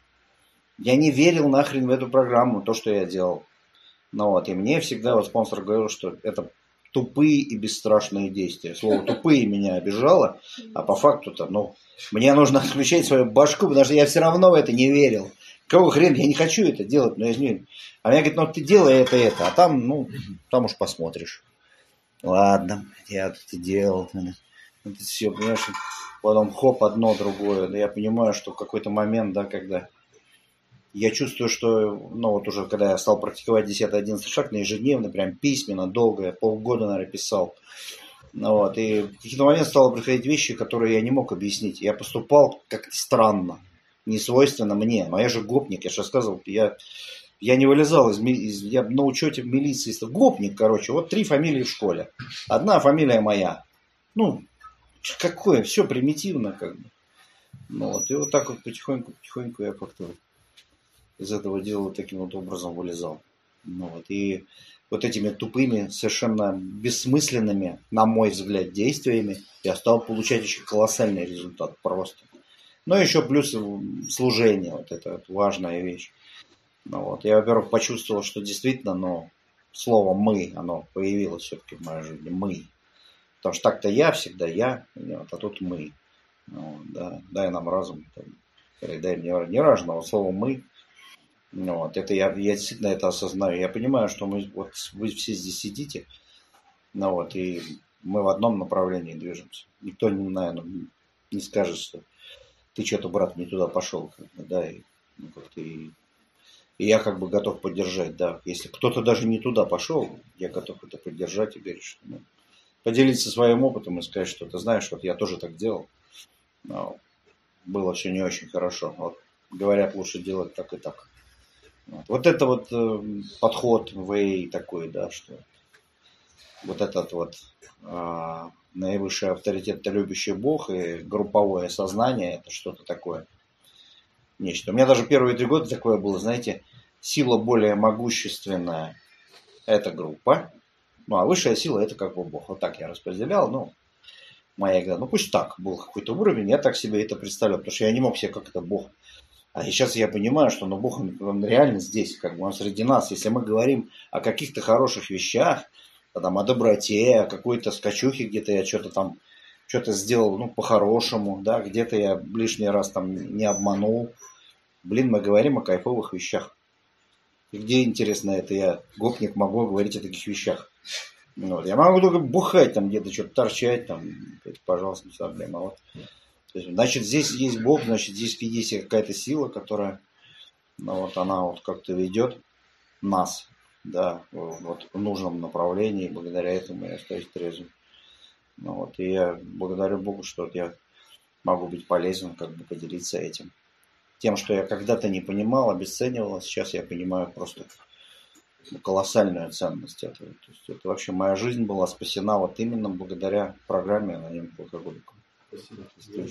[SPEAKER 2] Я не верил нахрен в эту программу, то, что я делал. И мне всегда спонсор говорил, что это тупые и бесстрашные действия. Слово «тупые» меня обижало, а по факту-то, мне нужно отключать свою башку, потому что я все равно в это не верил. Какого хрена, я не хочу это делать, но я не... А мне говорят, ты делай это, а там, там уж посмотришь. Ладно, я это делал. Это все, понимаешь, потом хоп, одно, другое. Да я понимаю, что в какой-то момент, да, когда я чувствую, что, уже когда я стал практиковать 10-11 шаг на ежедневно, прям письменно, долго, я полгода, наверное, писал. И в какие-то моменты стало приходить вещи, которые я не мог объяснить. Я поступал как-то странно, не свойственно мне. Но я же гопник, я же рассказывал, я не вылезал я на учете в милиции. Гопник, короче, вот 3 фамилии в школе. Одна фамилия моя. Какое, все примитивно, как бы. И вот так вот потихоньку я как-то из этого дела таким вот образом вылезал. И вот этими тупыми, совершенно бессмысленными, на мой взгляд, действиями я стал получать очень колоссальный результат просто. Еще плюс служение, вот это вот важная вещь. Я, во-первых, почувствовал, что действительно, слово «мы», оно появилось все-таки в моей жизни. «Мы». Потому что так-то я, всегда я, а тут «мы». Дай нам разум. Дай мне неражного слова «мы». Это я действительно это осознаю. Я понимаю, что вы все здесь сидите, и мы в одном направлении движемся. Никто, наверное, не скажет, что ты что-то, брат, не туда пошел. И я как бы готов поддержать, да. Если кто-то даже не туда пошел, я готов это поддержать и говорить, что поделиться своим опытом и сказать, что ты знаешь, вот я тоже так делал. Но было все не очень хорошо. Говорят, лучше делать так и так. Вот это вот подход way такой, да, что вот этот вот наивысший авторитет, это любящий Бог, и групповое сознание, это что-то такое. Нечто. У меня даже первые 3 года такое было, знаете, сила более могущественная – это группа, а высшая сила – это как бы Бог. Вот так я распределял, моя игра. Пусть так, был какой-то уровень, я так себе это представлял, потому что я не мог себе как это Бог. А сейчас я понимаю, что Бог, он реально здесь, как бы он среди нас. Если мы говорим о каких-то хороших вещах, о доброте, о какой-то скачухе, где-то я что-то сделал, по-хорошему, да, где-то я лишний раз не обманул. Мы говорим о кайфовых вещах. И где, интересно, это я, гопник, могу говорить о таких вещах? Я могу только бухать, где-то что-то торчать, это, пожалуйста, не проблема. Значит, здесь есть Бог, значит, здесь есть какая-то сила, которая, она как-то ведет нас, да, в нужном направлении, и благодаря этому я остаюсь трезвым. И я благодарю Богу, что я могу быть полезен, как бы поделиться этим. Тем, что я когда-то не понимал, обесценивал, а сейчас я понимаю просто колоссальную ценность этого. То есть это вообще моя жизнь была спасена вот именно благодаря программе «Анонимных алкоголиков».
[SPEAKER 3] Спасибо.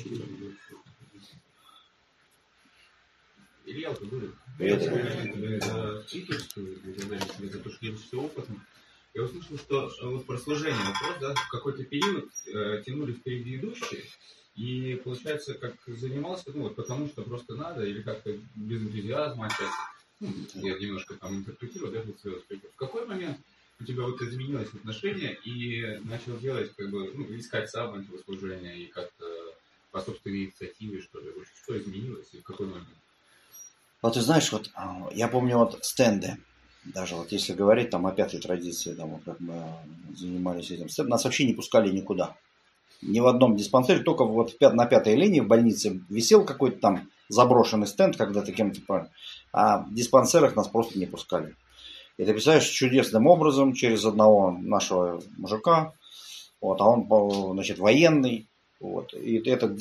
[SPEAKER 4] Илья Алкоголик.
[SPEAKER 2] Привет.
[SPEAKER 4] За спикерскую, за то, что делишься опытом. Я услышал, что про служение вопрос, да, в какой-то период тянулись впереди идущие, и получается, как занимался, потому что просто надо, или как-то без энтузиазма отчасти. Я немножко интерпретирую, да, в какой момент у тебя изменилось отношение и начал делать, искать сам этого служения и как-то по собственной инициативе, что ли? Что изменилось и в какой момент?
[SPEAKER 2] Ты знаешь, я помню стенды, даже если говорить о 5-й традиции, как мы занимались этим стендом, нас вообще не пускали никуда. Ни в одном диспансере, только на 5-й линии в больнице висел какой-то заброшенный стенд когда-то кем-то, а в диспансерах нас просто не пускали. И ты представляешь, чудесным образом через одного нашего мужика, а он, военный, и этот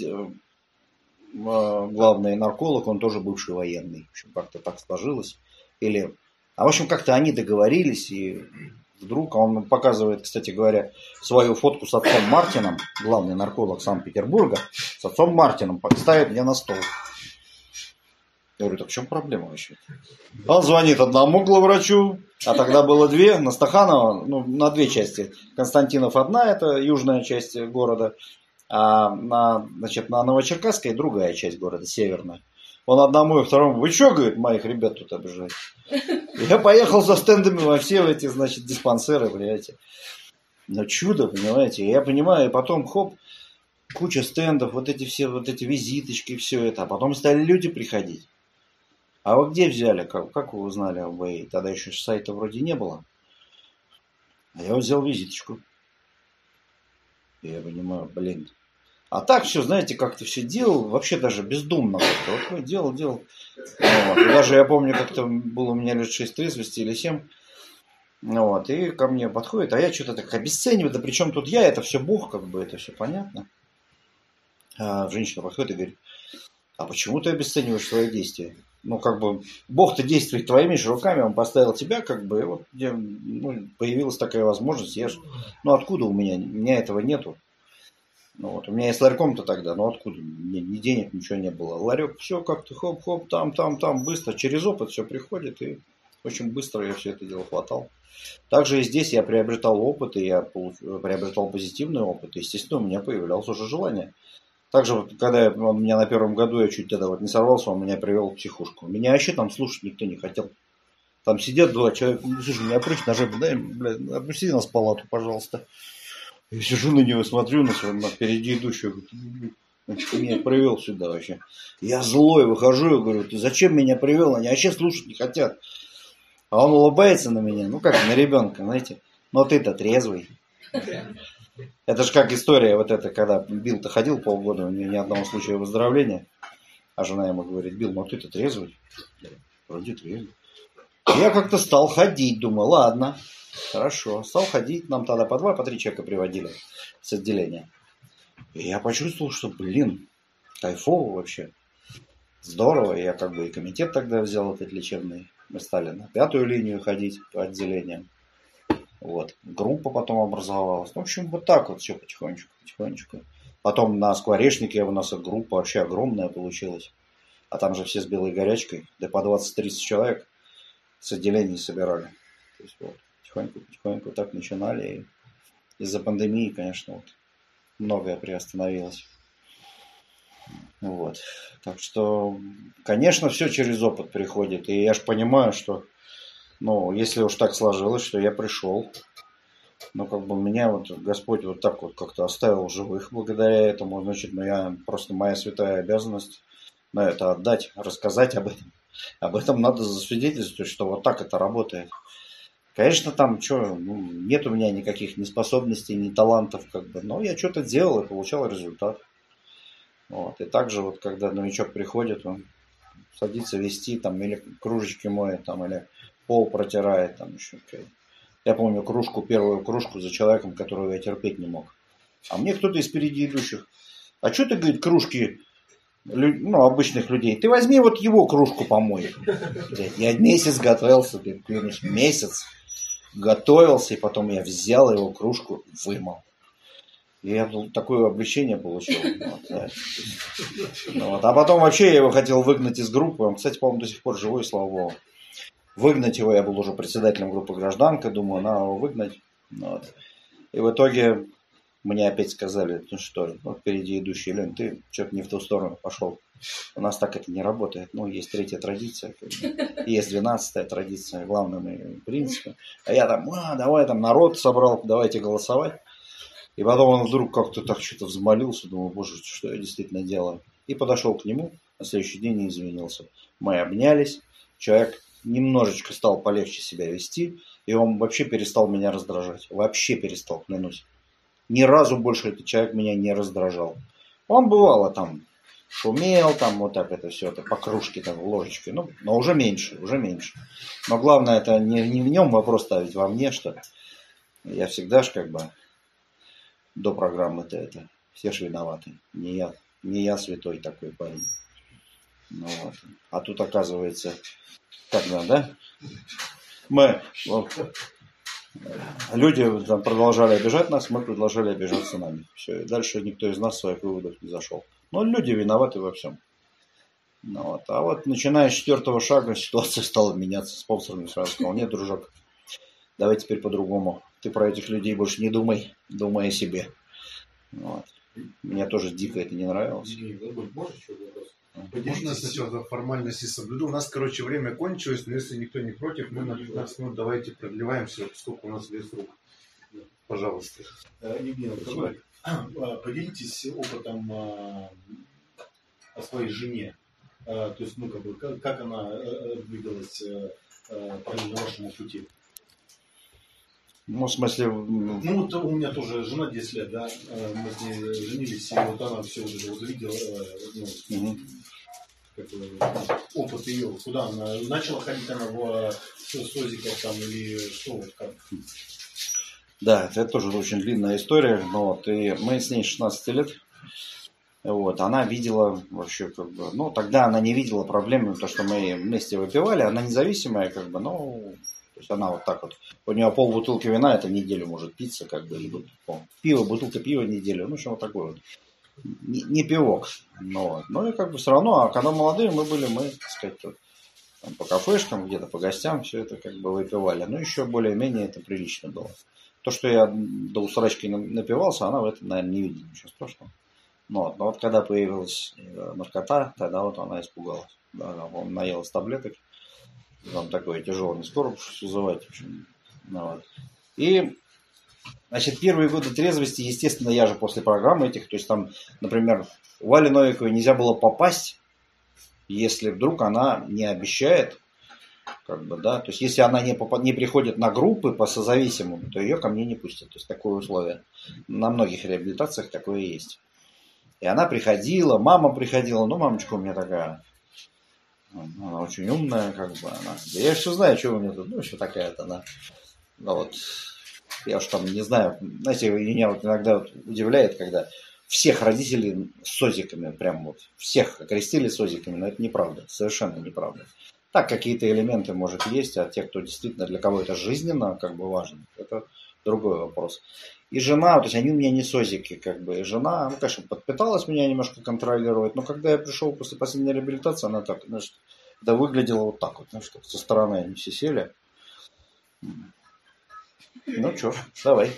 [SPEAKER 2] главный нарколог, он тоже бывший военный. В общем, как-то так сложилось. В общем, как-то они договорились, и вдруг он показывает, кстати говоря, свою фотку с отцом Мартином, главный нарколог Санкт-Петербурга, с отцом Мартином, ставит мне на стол. Я говорю, так в чем проблема вообще? Он звонит одному главврачу, а тогда было 2, на Стаханова, на 2 части. Константинов одна, это южная часть города, а на Новочеркасской другая часть города, северная. Он одному и второму, вы что, говорит, моих ребят тут обижаете? Я поехал за стендами во все эти, диспансеры, понимаете. Но чудо, понимаете. Я понимаю, и потом, хоп, куча стендов, вот эти все, вот эти визиточки, все это. А потом стали люди приходить. А вы где взяли? Как вы узнали об АИ? Тогда еще сайта вроде не было. А я взял визиточку. И я понимаю, блин. А так все, знаете, как-то все делал, вообще даже бездумно как-то. Вот делал. Вот. И даже я помню, как-то было у меня лет 6 трезвости или 7. Вот. И ко мне подходит, а я что-то так обесцениваю. Да причем тут я, это все Бог, как бы, это все понятно. А женщина подходит и говорит, а почему ты обесцениваешь свои действия? Ну, как бы, Бог-то действует твоими же руками, Он поставил тебя, как бы, и вот появилась такая возможность. Ну, откуда у меня этого нету? Ну, вот, у меня и с ларьком-то тогда, ну, откуда? Ни денег, ничего не было. Ларек, все как-то хоп-хоп, там, быстро, через опыт все приходит, и очень быстро я все это дело хватал. Также и здесь я приобретал опыт, и я приобретал позитивный опыт, и, естественно, у меня появлялось уже желание. Также, вот, когда он меня на первом году, я чуть тогда вот не сорвался, он меня привел в психушку. Меня вообще там слушать никто не хотел. Там сидят 2 человека, ну, слушай, меня прыщ на жопу, дай, блядь, отпусти нас в палату, пожалуйста. Я сижу на него, смотрю на впереди идущего, ты меня привел сюда вообще. Я злой выхожу, я говорю, ты зачем меня привел? Они вообще слушать не хотят. А он улыбается на меня, ну как на ребенка, знаете. Но ты-то трезвый. Это же как история вот эта, когда Билл-то ходил полгода, у него ни одного случая выздоровления. А жена ему говорит, Билл, ну ты-то трезвый? Вроде трезвый. Я как-то стал ходить, думаю, ладно, хорошо. Стал ходить, нам тогда по 2, по 3 человека приводили с отделения. И я почувствовал, что, блин, кайфово вообще. Здорово. Я как бы и комитет тогда взял этот лечебный. Мы стали на 5-ю линию ходить по отделениям. Вот. Группа потом образовалась. В общем, вот так вот все потихонечку. Потом на Скворечнике у нас группа вообще огромная получилась. А там же все с белой горячкой. Да по 20-30 человек с отделений собирали. То есть вот, потихоньку так начинали. И из-за пандемии, конечно, вот, многое приостановилось. Вот. Так что, конечно, все через опыт приходит. И я же понимаю, что, ну, если уж так сложилось, что я пришел, ну, как бы меня вот Господь вот так вот как-то оставил живых благодаря этому, значит, ну, я просто, моя святая обязанность на это отдать, рассказать об этом. Об этом надо засвидетельствовать, что вот так это работает. Конечно, там нет у меня никаких ни способностей, ни талантов, как бы, но я что-то делал и получал результат. Вот. И также вот, когда новичок приходит, он садится вести, там, или кружечки моет, там, или пол протирает, там, еще. Я помню первую кружку за человеком, которого я терпеть не мог. А мне кто-то из впереди идущих, а что ты, говорит, кружки, ну, обычных людей, ты возьми вот его кружку помой. Я месяц готовился, месяц готовился, и потом я взял его кружку, вымыл. И я такое облегчение получил. Вот, да. Вот. А потом вообще я его хотел выгнать из группы. Он, кстати, по-моему, до сих пор живой, слава богу. Выгнать его, я был уже председателем группы «Гражданка», думаю, надо его выгнать. Вот. И в итоге мне опять сказали, ну что, вот впереди идущий, Лен, ты что-то не в ту сторону пошел. У нас так это не работает. Ну, есть 3-я традиция, есть 12-я традиция, главными принципами. А я там, давай там народ собрал, давайте голосовать. И потом он вдруг как-то так что-то взмолился, думаю, боже, что я действительно делаю. И подошел к нему, на следующий день и извинился. Мы обнялись, человек немножечко стал полегче себя вести, и он вообще перестал меня раздражать. Вообще перестал, клянусь. Ни разу больше этот человек меня не раздражал. Он бывало там шумел, там вот так это все, это по кружке, там, ложечкой, ну, но уже меньше. Но главное, это не в нем вопрос ставить, во мне, что я всегда же как бы до программы-то это все же виноваты. Не я святой такой парень. Ну, вот. А тут оказывается, когда, да? Люди там продолжали обижать нас, мы продолжали обижаться нами. Все, и дальше никто из нас своих выводов не зашел. Но люди виноваты во всем. Ну, вот. А вот начиная с 4-го шага ситуация стала меняться. Спонсорами сразу сказал, нет, дружок, давай теперь по-другому. Ты про этих людей больше не думай, думай о себе. Вот. Мне тоже дико это не нравилось.
[SPEAKER 1] Можно сначала формальности соблюду. У нас, короче, время кончилось, но если никто не против, мы на 15 минут давайте продлеваем все, сколько у нас без рук. Пожалуйста.
[SPEAKER 3] Евгений, поделитесь опытом о своей жене. То есть, ну, как бы, как она двигалась параллельно вашему пути?
[SPEAKER 2] Ну, в смысле...
[SPEAKER 3] Ну, вот у меня тоже жена 10 лет, да, мы с ней женились, и вот она все вот это вот видела, ну, как бы, опыт ее, куда она начала ходить, она в СОЗиках там, или что, вот как?
[SPEAKER 2] Да, это тоже очень длинная история, но вот, и мы с ней 16 лет. Вот, она видела вообще, как бы, ну, тогда она не видела проблемы, то, что мы вместе выпивали, она независимая, как бы, ну, то есть она вот так вот, у нее полбутылки вина, это неделю может питься, как бы, или пиво, бутылка пива неделю, ну, что вот такое вот, не пивок, но и как бы все равно, а когда молодые мы были, мы, так сказать, вот, там, по кафешкам, где-то по гостям, все это как бы выпивали, но еще более-менее это прилично было. То, что я до усрачки напивался, она в этом, наверное, не видит ничего страшного. Но вот когда появилась наркота, тогда вот она испугалась. Да, он наелась таблеток. Там такое тяжелое, не скоро вызывать. В общем, ну, вот. И, значит, первые годы трезвости, естественно, я же после программы этих, то есть там, например, у Вали Новиковой нельзя было попасть, если вдруг она не обещает, как бы, да, то есть если она не приходит на группы по созависимым, то ее ко мне не пустят. То есть такое условие. На многих реабилитациях такое есть. И она приходила, мама приходила, ну, мамочка у меня такая, она очень умная, как бы, она, да я все знаю, что у меня тут, ну, еще такая-то она, ну, вот, я уж там не знаю, знаете, меня вот иногда вот удивляет, когда всех родителей с созиками, прям вот, всех окрестили созиками, но это неправда, совершенно неправда. Так, какие-то элементы, может, есть, а те, кто действительно, для кого это жизненно, как бы, важно, это другой вопрос. И жена, то есть они у меня не созики, как бы, и жена, ну, конечно, подпиталась меня немножко контролировать, но когда я пришел после последней реабилитации, она так, значит, да выглядела вот так вот, знаешь, со стороны они все сели. Ну, что, давай.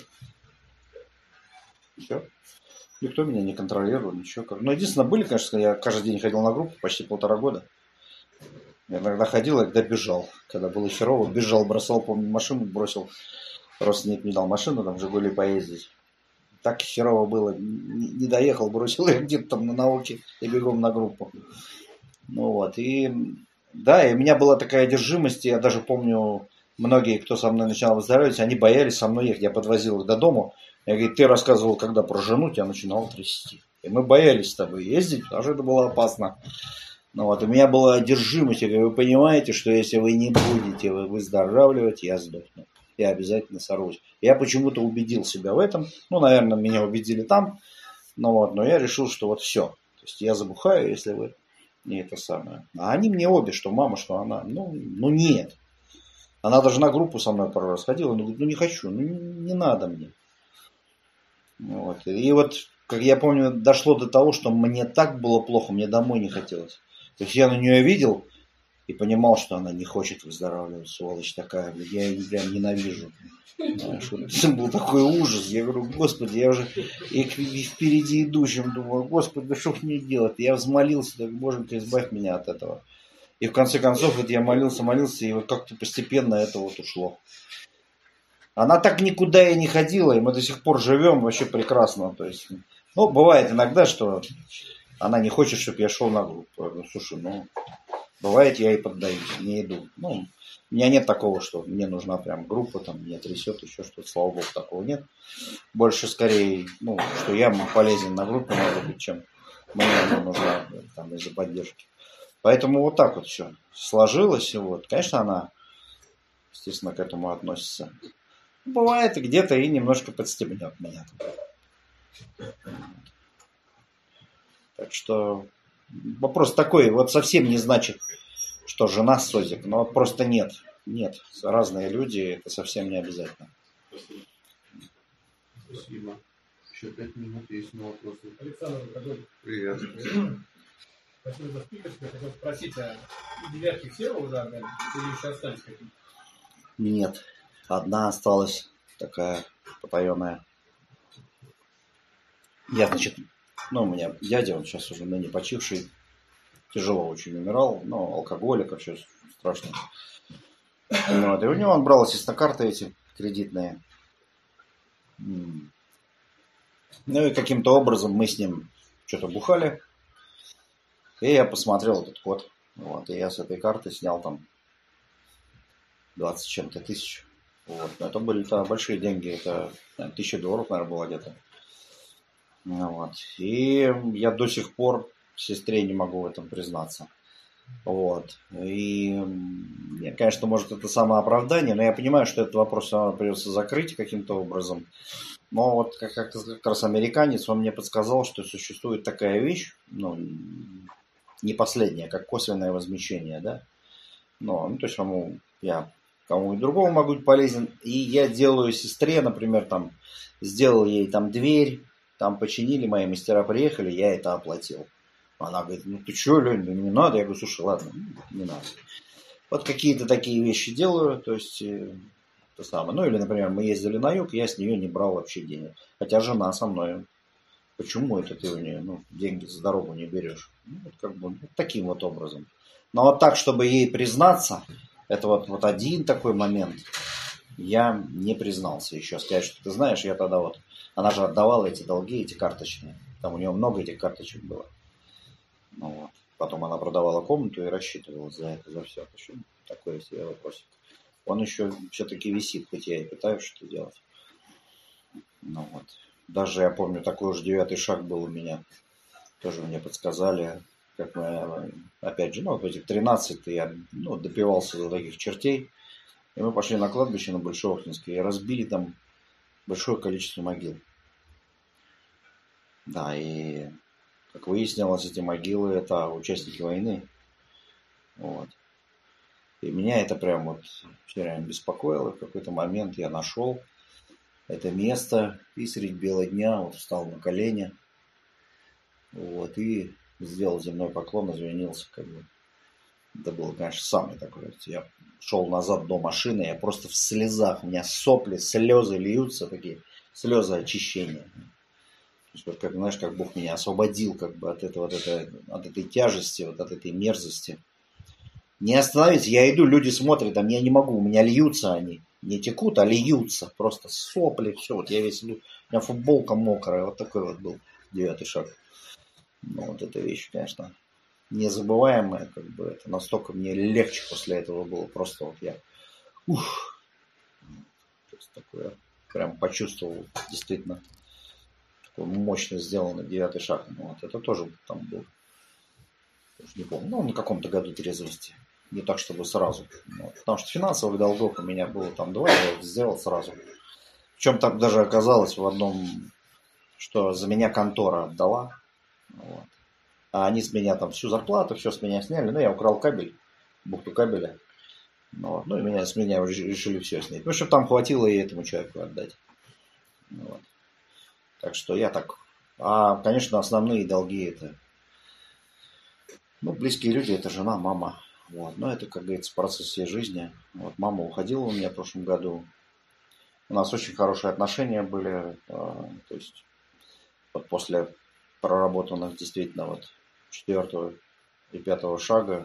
[SPEAKER 2] Все. Никто меня не контролировал, ничего. Но единственное, были, конечно, я каждый день ходил на группу, почти 1,5 года. Я иногда ходил, а когда бежал. Когда было херово, бежал, бросал, помню, машину, бросил. Родственник мне дал машину, там, «Жигули» поездить. Так херово было. Не доехал, бросил ее где-то там на науке и бегом на группу. Ну вот, и да, и у меня была такая одержимость, я даже помню, многие, кто со мной начинал выздоравливать, они боялись со мной ехать. Я подвозил их до дому. Я говорю, ты рассказывал, когда про жену, тебя начинал трясти. И мы боялись с тобой ездить, потому что это было опасно. Ну вот, у меня была одержимость. Я говорю, вы понимаете, что если вы не будете выздоравливать, я сдохну. Я обязательно сорвусь. Я почему-то убедил себя в этом. Ну, наверное, меня убедили там. Ну, вот, но я решил, что вот все. То есть я забухаю, если вы не это самое. А они мне обе, что мама, что она. Ну нет. Она даже на группу со мной пару раз ходила. Ну, говорит, ну не хочу, ну не надо мне. Вот. И вот, как я помню, дошло до того, что мне так было плохо, мне домой не хотелось. То есть я на нее видел и понимал, что она не хочет выздоравливать, сволочь такая. Я ее прям ненавижу. Это был такой ужас. Я говорю, Господи, я уже и впереди идущим думаю, Господи, да что мне делать? Я взмолился, так, Боже, ты избавь меня от этого. И в конце концов, вот я молился, и вот как-то постепенно это вот ушло. Она так никуда и не ходила, и мы до сих пор живем вообще прекрасно. То есть, ну, бывает иногда, что она не хочет, чтобы я шел на группу. Я говорю, слушай, ну, бывает, я и поддаюсь, не иду. Ну, у меня нет такого, что мне нужна прям группа, там, меня трясет, еще что-то, слава богу, такого нет. Больше скорее, ну, что я полезен на группе, может быть, чем мне она нужна там, из-за поддержки. Поэтому вот так вот все сложилось. Вот. Конечно, она, естественно, к этому относится. Бывает где-то и немножко подстебнет меня. Так что вопрос такой, вот совсем не значит, что жена созик, но просто нет. Нет, разные люди, это совсем не обязательно.
[SPEAKER 1] Спасибо. Еще 5 минут, есть на вопросы.
[SPEAKER 5] Александр, дорогой.
[SPEAKER 1] Привет.
[SPEAKER 5] Спасибо за спикерство. Хотел спросить, а девятки все уже отдали? Или еще остались какие-то?
[SPEAKER 2] Нет. Одна осталась такая потаенная. Я, значит, ну, у меня дядя, он сейчас уже ныне почивший, тяжело очень умирал, ну, алкоголик, вообще страшно. Вот, и у него он брал ассистент-карты эти кредитные. Ну и каким-то образом мы с ним что-то бухали. И я посмотрел этот код. Вот, и я с этой карты снял там 20 с чем-то тысяч. Вот. Но это были-то большие деньги. Это $1000, наверное, было где-то. Ну, вот. И я до сих пор сестре не могу в этом признаться. Вот. И, конечно, может, это самооправдание, но я понимаю, что этот вопрос все равно придется закрыть каким-то образом. Но вот как раз американец, он мне подсказал, что существует такая вещь, ну, не последняя, как косвенное возмещение, да. Но, ну, то есть я кому-нибудь другому могу быть полезен. И я делаю сестре, например, там, сделал ей там дверь, там починили, мои мастера приехали, я это оплатил. Она говорит, ну ты что, Лень, не надо. Я говорю, слушай, ладно, не надо. Вот какие-то такие вещи делаю, то есть, то самое. Ну или, например, мы ездили на юг, я с нее не брал вообще денег. Хотя жена со мной. Почему это ты у нее, деньги за дорогу не берешь? Ну, вот как бы вот таким вот образом. Но вот так, чтобы ей признаться, это вот один такой момент, я не признался еще. Сказать, что ты знаешь, я тогда вот, она же отдавала эти долги, эти карточные. Там у нее много этих карточек было. Ну, вот. Потом она продавала комнату и рассчитывалась за это, за все. Почему? Такой себе вопросик. Он еще все-таки висит, хоть я и пытаюсь что-то делать. Ну вот. Даже я помню, такой уже 9-й шаг был у меня. Тоже мне подсказали, как мы, опять же, в этих 13 я допивался до таких чертей. И мы пошли на кладбище на Большеохтинское и разбили там большое количество могил. Да, и как выяснилось, эти могилы это участники войны. Вот. И меня это прям вот все время беспокоило. В какой-то момент я нашел это место и средь бела дня вот встал на колени. Вот, и сделал земной поклон, извинился, как бы. Это было, конечно, самое такое. Я шел назад до машины, я просто в слезах, у меня сопли, слезы льются, такие слезы очищения. То есть, вот как, знаешь, как Бог меня освободил как бы от этой тяжести, вот от этой мерзости. Не остановиться, я иду, люди смотрят, а я не могу, у меня льются они. Не текут, а льются. Просто сопли, все. Вот я весь, у меня футболка мокрая, вот такой вот был 9-й шаг. Ну, вот эта вещь, конечно, незабываемая, как бы, это настолько мне легче после этого было. Просто вот я, то есть такое, прям почувствовал, действительно, такой мощно сделанный 9-й шаг. Ну, вот это тоже там был, не помню, на каком-то году трезвости. Не так, чтобы сразу. Вот. Потому что финансовых долгов у меня было там 2, я их сделал сразу. Причем там даже оказалось в одном, что за меня контора отдала. Вот. А они с меня там всю зарплату, все с меня сняли. Ну, я украл кабель, бухту кабеля. Вот. Ну, и с меня решили все снять. Ну, чтобы там хватило и этому человеку отдать. Вот. Так что я так. А, конечно, основные долги это, близкие люди, это жена, мама. Вот. Но это, как говорится, процесс всей жизни. Вот. Мама уходила у меня в прошлом году. У нас очень хорошие отношения были. То есть вот после проработанных действительно вот 4-го и 5-го шага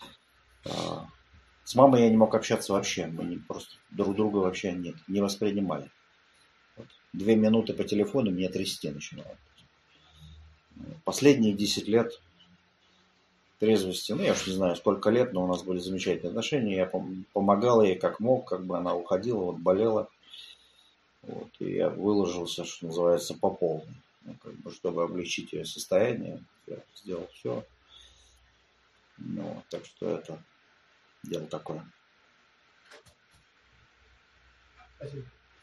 [SPEAKER 2] с мамой я не мог общаться вообще. Мы просто друг друга вообще не воспринимали. Вот. 2 минуты по телефону меня трясти начинало. Последние 10 лет трезвости, я уж не знаю, сколько лет, но у нас были замечательные отношения. Я помогал ей как мог, как бы она уходила, вот болела. Вот, и я выложился, что называется, по полной. Как бы, чтобы облегчить ее состояние, я сделал все. Так что это дело такое.
[SPEAKER 5] Спасибо.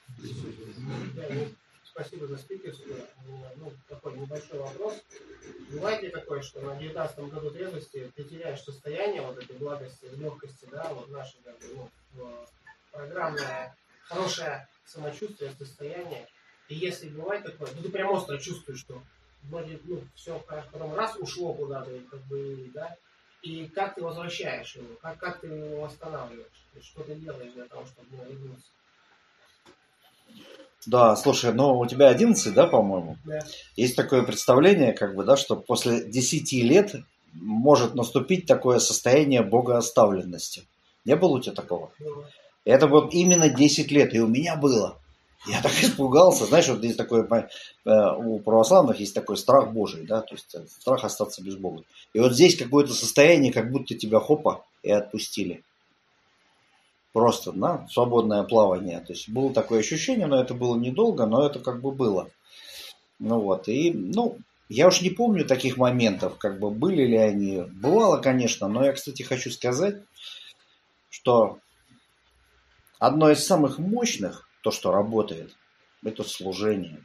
[SPEAKER 5] Спасибо за спикерскую. Такой небольшой вопрос. Бывает ли такое, что на 19-м году трезвости ты теряешь состояние вот этой благости, легкости, да, вот наше программное, хорошее самочувствие, состояние. И если бывает такое, ты прям остро чувствуешь, что вроде, все, потом раз ушло куда-то, как бы, да, и как ты возвращаешь его, как ты его восстанавливаешь, что ты делаешь для того, чтобы он вернуться.
[SPEAKER 2] Да, слушай, у тебя 11, да, по-моему?
[SPEAKER 5] Да.
[SPEAKER 2] Есть такое представление, как бы, да, что после 10 лет может наступить такое состояние богооставленности. Не было у тебя такого?
[SPEAKER 5] Да.
[SPEAKER 2] Это вот именно 10 лет, и у меня было. Я так испугался. Знаешь, вот есть такое, у православных есть такой страх Божий, да, то есть страх остаться без Бога. И вот здесь какое-то состояние, как будто тебя хопа и отпустили. Просто, да, свободное плавание. То есть было такое ощущение, но это было недолго, но это как бы было. Ну вот, и, ну, я уж не помню таких моментов, как бы были ли они. Бывало, конечно, но я, кстати, хочу сказать, что одно из самых мощных, то, что работает, это служение.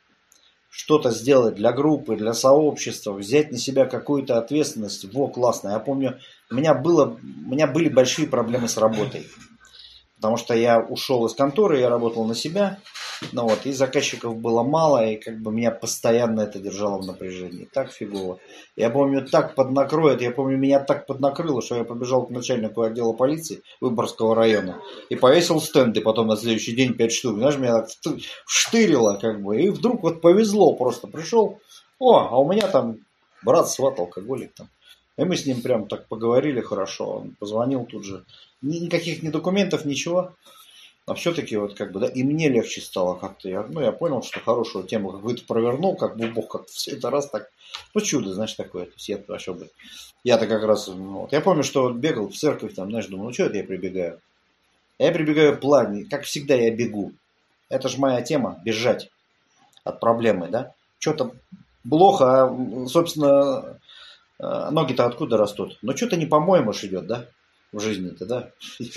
[SPEAKER 2] Что-то сделать для группы, для сообщества, взять на себя какую-то ответственность. Во, классно. Я помню, у меня были большие проблемы с работой. Потому что я ушел из конторы, я работал на себя, ну вот, и заказчиков было мало, и как бы меня постоянно это держало в напряжении. Так фигово. Я помню, меня так поднакрыло, что я побежал к начальнику отдела полиции Выборгского района и повесил стенды потом на следующий день 5 штук. Знаешь, меня так штырило, как бы, и вдруг вот повезло просто. Пришел, а у меня там брат сват, алкоголик там. И мы с ним прям так поговорили хорошо, он позвонил тут же. Никаких ни документов, ничего. А все-таки вот как бы, да, и мне легче стало как-то. Я понял, что хорошую тему какую-то провернул, как бы Бог как-то все это раз так. Ну, чудо, знаешь, такое. То есть я-то как раз, вот. Я помню, что вот бегал в церковь, там, знаешь, думал, что это я прибегаю? Я прибегаю в плане, как всегда я бегу. Это же моя тема, бежать от проблемы, да. Что-то плохо, а, собственно, ноги-то откуда растут? Но что-то не по-моему ж идет, да? В жизни-то, да?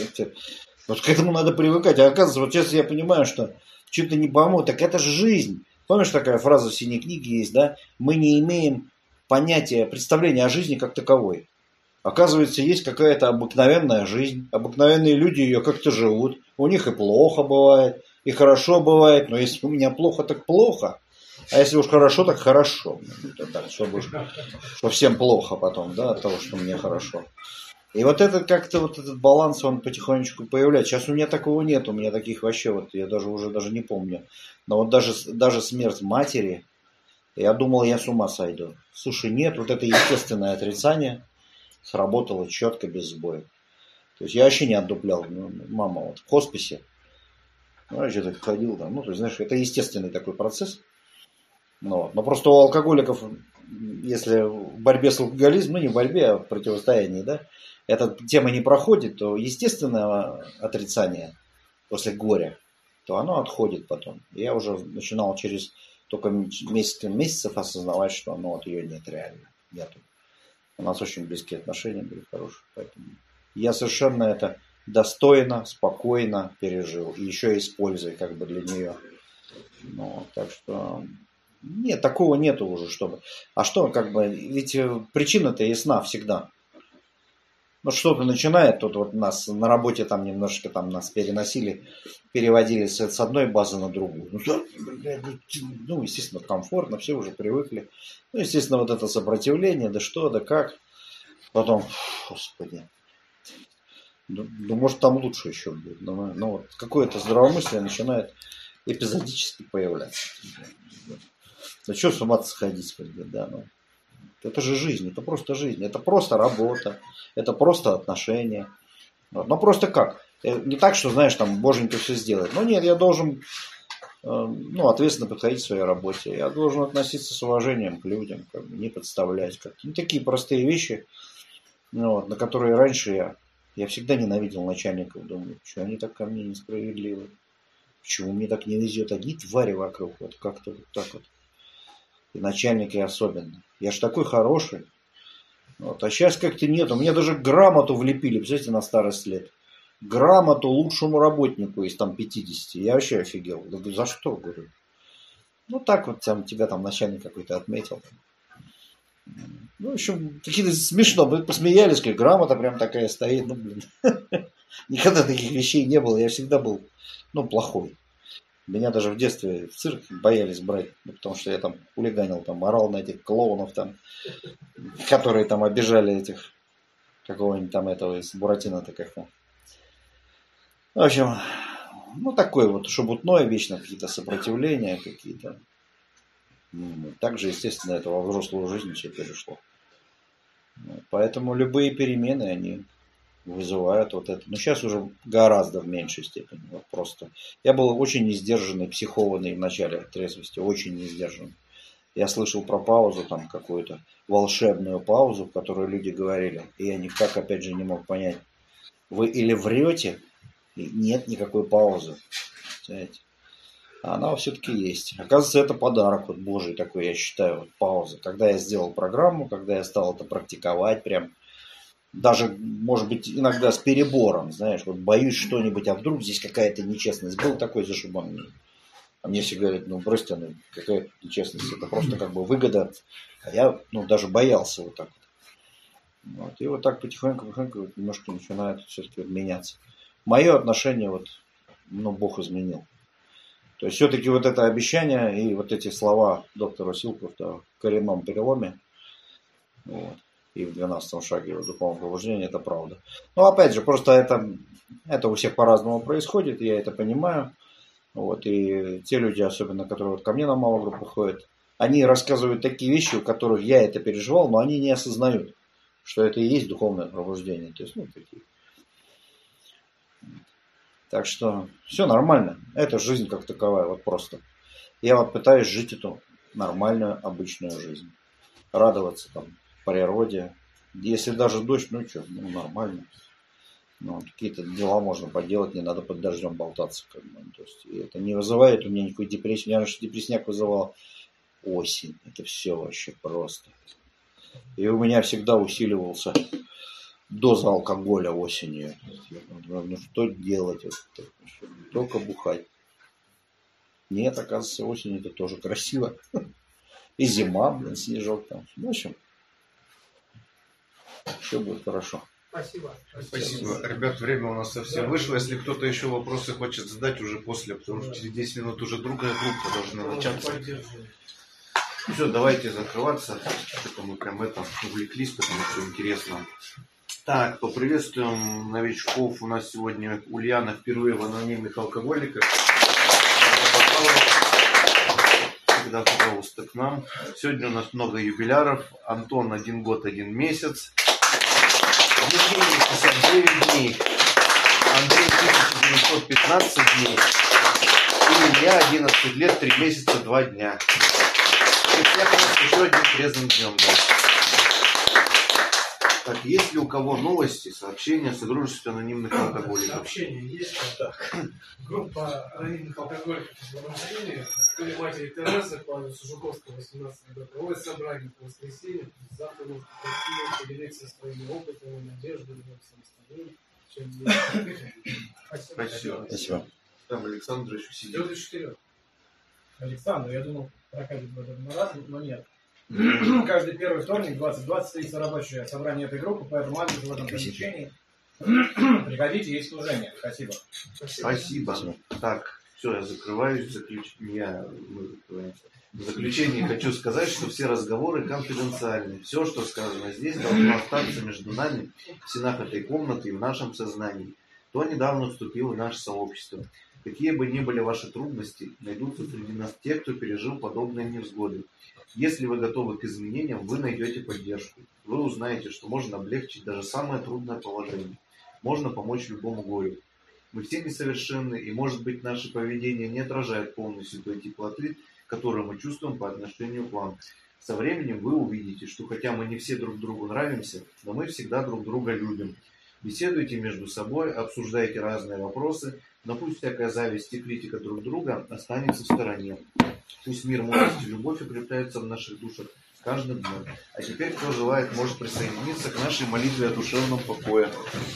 [SPEAKER 2] Вот к этому надо привыкать. А оказывается, вот сейчас я понимаю, что что-то не по-моему, так это же жизнь. Помнишь, такая фраза в «Синей книге» есть, да? Мы не имеем представления о жизни как таковой. Оказывается, есть какая-то обыкновенная жизнь. Обыкновенные люди ее как-то живут. У них и плохо бывает, и хорошо бывает. Но если у меня плохо, так плохо. А если уж хорошо, так хорошо. Так, чтобы всем плохо потом, да, от того, что мне хорошо. И вот это как-то вот этот баланс, он потихонечку появляется. Сейчас у меня такого нет, у меня таких вообще вот, я даже не помню. Но вот даже смерть матери, я думал, я с ума сойду. Слушай, нет, вот это естественное отрицание сработало четко, без сбоя. То есть я вообще не отдуплял. Мама вот в хосписе, я что-то ходил там, то есть, знаешь, это естественный такой процесс. Но просто у алкоголиков, если в борьбе с алкоголизмом, не в борьбе, а в противостоянии, да, эта тема не проходит, то естественное отрицание после горя, то оно отходит потом. Я уже начинал через только несколько месяцев осознавать, что ее нет реально. Нету. У нас очень близкие отношения были хорошие, поэтому я совершенно это достойно, спокойно пережил. И еще и с пользой как бы для нее. Так что... Нет, такого нету уже, чтобы... А что, как бы, ведь причина-то ясна всегда. Что-то начинает, тут вот нас на работе там немножечко там нас переводили с одной базы на другую. Естественно, комфортно, все уже привыкли. Естественно, вот это сопротивление, да что, да как. Потом, господи, может там лучше еще будет. Вот какое-то здравомыслие начинает эпизодически появляться. Что с ума сходить, да, это же жизнь, это просто жизнь, это просто работа, это просто отношения. Но просто как? Не так, что, знаешь, там, боженька все сделает. Нет, я должен, ответственно подходить к своей работе. Я должен относиться с уважением к людям, как бы, не подставлять как-то. Такие простые вещи, на которые раньше я всегда ненавидел начальников. Думаю, что они так ко мне несправедливы. Почему мне так не везет? Одни твари вокруг, вот как-то вот так вот. И начальники особенно. Я ж такой хороший. А сейчас как-то нет. Мне даже грамоту влепили, представляете, на старость лет. Грамоту лучшему работнику из там 50. Я вообще офигел. Я говорю, за что? Говорю. Так вот тебя там начальник какой-то отметил. В общем, какие-то смешно. Мы посмеялись, как грамота прям такая стоит. Никогда таких вещей не было. Я всегда был, плохой. Меня даже в детстве в цирк боялись брать, потому что я там хулиганил, там орал на этих клоунов, там, которые там обижали какого-нибудь там этого из Буратино-то как-то. В общем, такое вот шебутное, вечно какие-то сопротивления, какие-то. Также, естественно, это во взрослую жизнь все перешло. Поэтому любые перемены, они вызывают вот это. Но сейчас уже гораздо в меньшей степени. Вот просто. Я был очень несдержанный, психованный в начале трезвости, очень несдержанный. Я слышал про паузу, там какую-то волшебную паузу, в которую люди говорили. И я никак, опять же, не мог понять. Вы или врете, и нет никакой паузы. Знаете. А она все-таки есть. Оказывается, это подарок вот Божий такой, я считаю, вот, пауза. Когда я сделал программу, когда я стал это практиковать прям, даже, может быть, иногда с перебором, знаешь, вот боюсь что-нибудь, а вдруг здесь какая-то нечестность. Был такой зашибан. А мне все говорят, ну бросьте, ну какая нечестность, это просто как бы выгода. А я, ну, даже боялся вот так вот. И вот так потихоньку немножко начинает все-таки меняться. Мое отношение, вот, ну, Бог изменил. То есть все-таки вот это обещание и вот эти слова доктора Силкуфта о коренном переломе, вот, и в 12-м шаге духовного пробуждения, это правда. Но опять же, просто это у всех по-разному происходит, я это понимаю. Вот, и те люди, особенно, которые вот ко мне на малую группу ходят, они рассказывают такие вещи, у которых я это переживал, но они не осознают, что это и есть духовное пробуждение. То есть, ну, такие. Так что все нормально. Это жизнь как таковая, вот просто. Я вот пытаюсь жить эту нормальную, обычную жизнь. Радоваться там природе. Если даже дождь, ну что, ну нормально. Ну, какие-то дела можно поделать, не надо под дождем болтаться. Как бы. То есть, и это не вызывает у меня никакой депрессии. Меня раньше депрессняк вызывал осень. Это все вообще просто. И у меня всегда усиливался доза алкоголя осенью. Ну что делать? Только бухать. Нет, оказывается, осень это тоже красиво. И зима, блин, снежок там. В общем, все будет хорошо.
[SPEAKER 5] Спасибо.
[SPEAKER 1] Спасибо. Ребят, время у нас совсем вышло. Если кто-то еще вопросы хочет задать, уже после, потому что через 10 минут уже другая группа должна начаться. Все, давайте закрываться. Что-то мы прям увлеклись, потому что интересно. Так, поприветствуем новичков. У нас сегодня Ульяна впервые в анонимных алкоголиках. Всегда, пожалуйста, к нам. Сегодня у нас много юбиляров. Антон 1 год, 1 месяц. Евгений 59 дней. Андрей 1915 дней. И Илья 11 лет, 3 месяца, 2 дня. Всех нас еще одним трезвым днем. Да. Так, есть ли у кого новости, сообщения о содружестве анонимных алкоголиков?
[SPEAKER 6] Сообщение есть. Так. Группа анонимных алкоголиков в Воронежине, в школе матери Терезы, по Жуковского, 18 года, проводит собрание по воскресеньям. Завтра можно пойти поделиться своими опытами, надеждами, самостоятельно.
[SPEAKER 1] Спасибо.
[SPEAKER 2] Спасибо.
[SPEAKER 1] Там Александр еще сидит.
[SPEAKER 6] Идет вперед.
[SPEAKER 7] Александр, я думал, прокатит в этот раз, но нет. Каждый первый вторник 20:20 состоится рабочее собрание этой группы, поэтому адрес в этом помещении. Приходите, есть служение. Спасибо.
[SPEAKER 1] Спасибо. Так, все, я закрываюсь. В заключение хочу сказать, что все разговоры конфиденциальны. Все, что сказано здесь, должно остаться между нами в стенах этой комнаты и в нашем сознании. Кто недавно вступил в наше сообщество. Какие бы ни были ваши трудности, найдутся среди нас те, кто пережил подобные невзгоды. Если вы готовы к изменениям, вы найдете поддержку. Вы узнаете, что можно облегчить даже самое трудное положение. Можно помочь любому горю. Мы все несовершенны, и, может быть, наше поведение не отражает полностью той теплоты, которую мы чувствуем по отношению к вам. Со временем вы увидите, что хотя мы не все друг другу нравимся, но мы всегда друг друга любим. Беседуйте между собой, обсуждайте разные вопросы, но пусть всякая зависть и критика друг друга останется в стороне. Пусть мир, мудрость и любовь укрепляются в наших душах с каждым днем. А теперь, кто желает, может присоединиться к нашей молитве о душевном покое.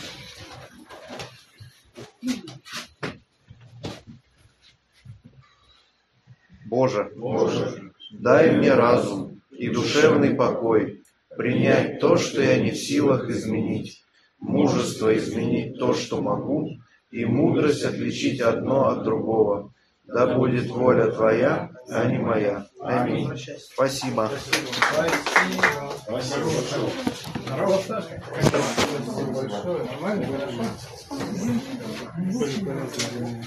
[SPEAKER 1] Боже, дай мне разум и душевный покой, принять то, что я не в силах изменить, мужество изменить то, что могу, и мудрость отличить одно от другого. Да будет воля Твоя, а не моя. Аминь. Спасибо.
[SPEAKER 7] Спасибо большое. Здорово, Саша. Нормально?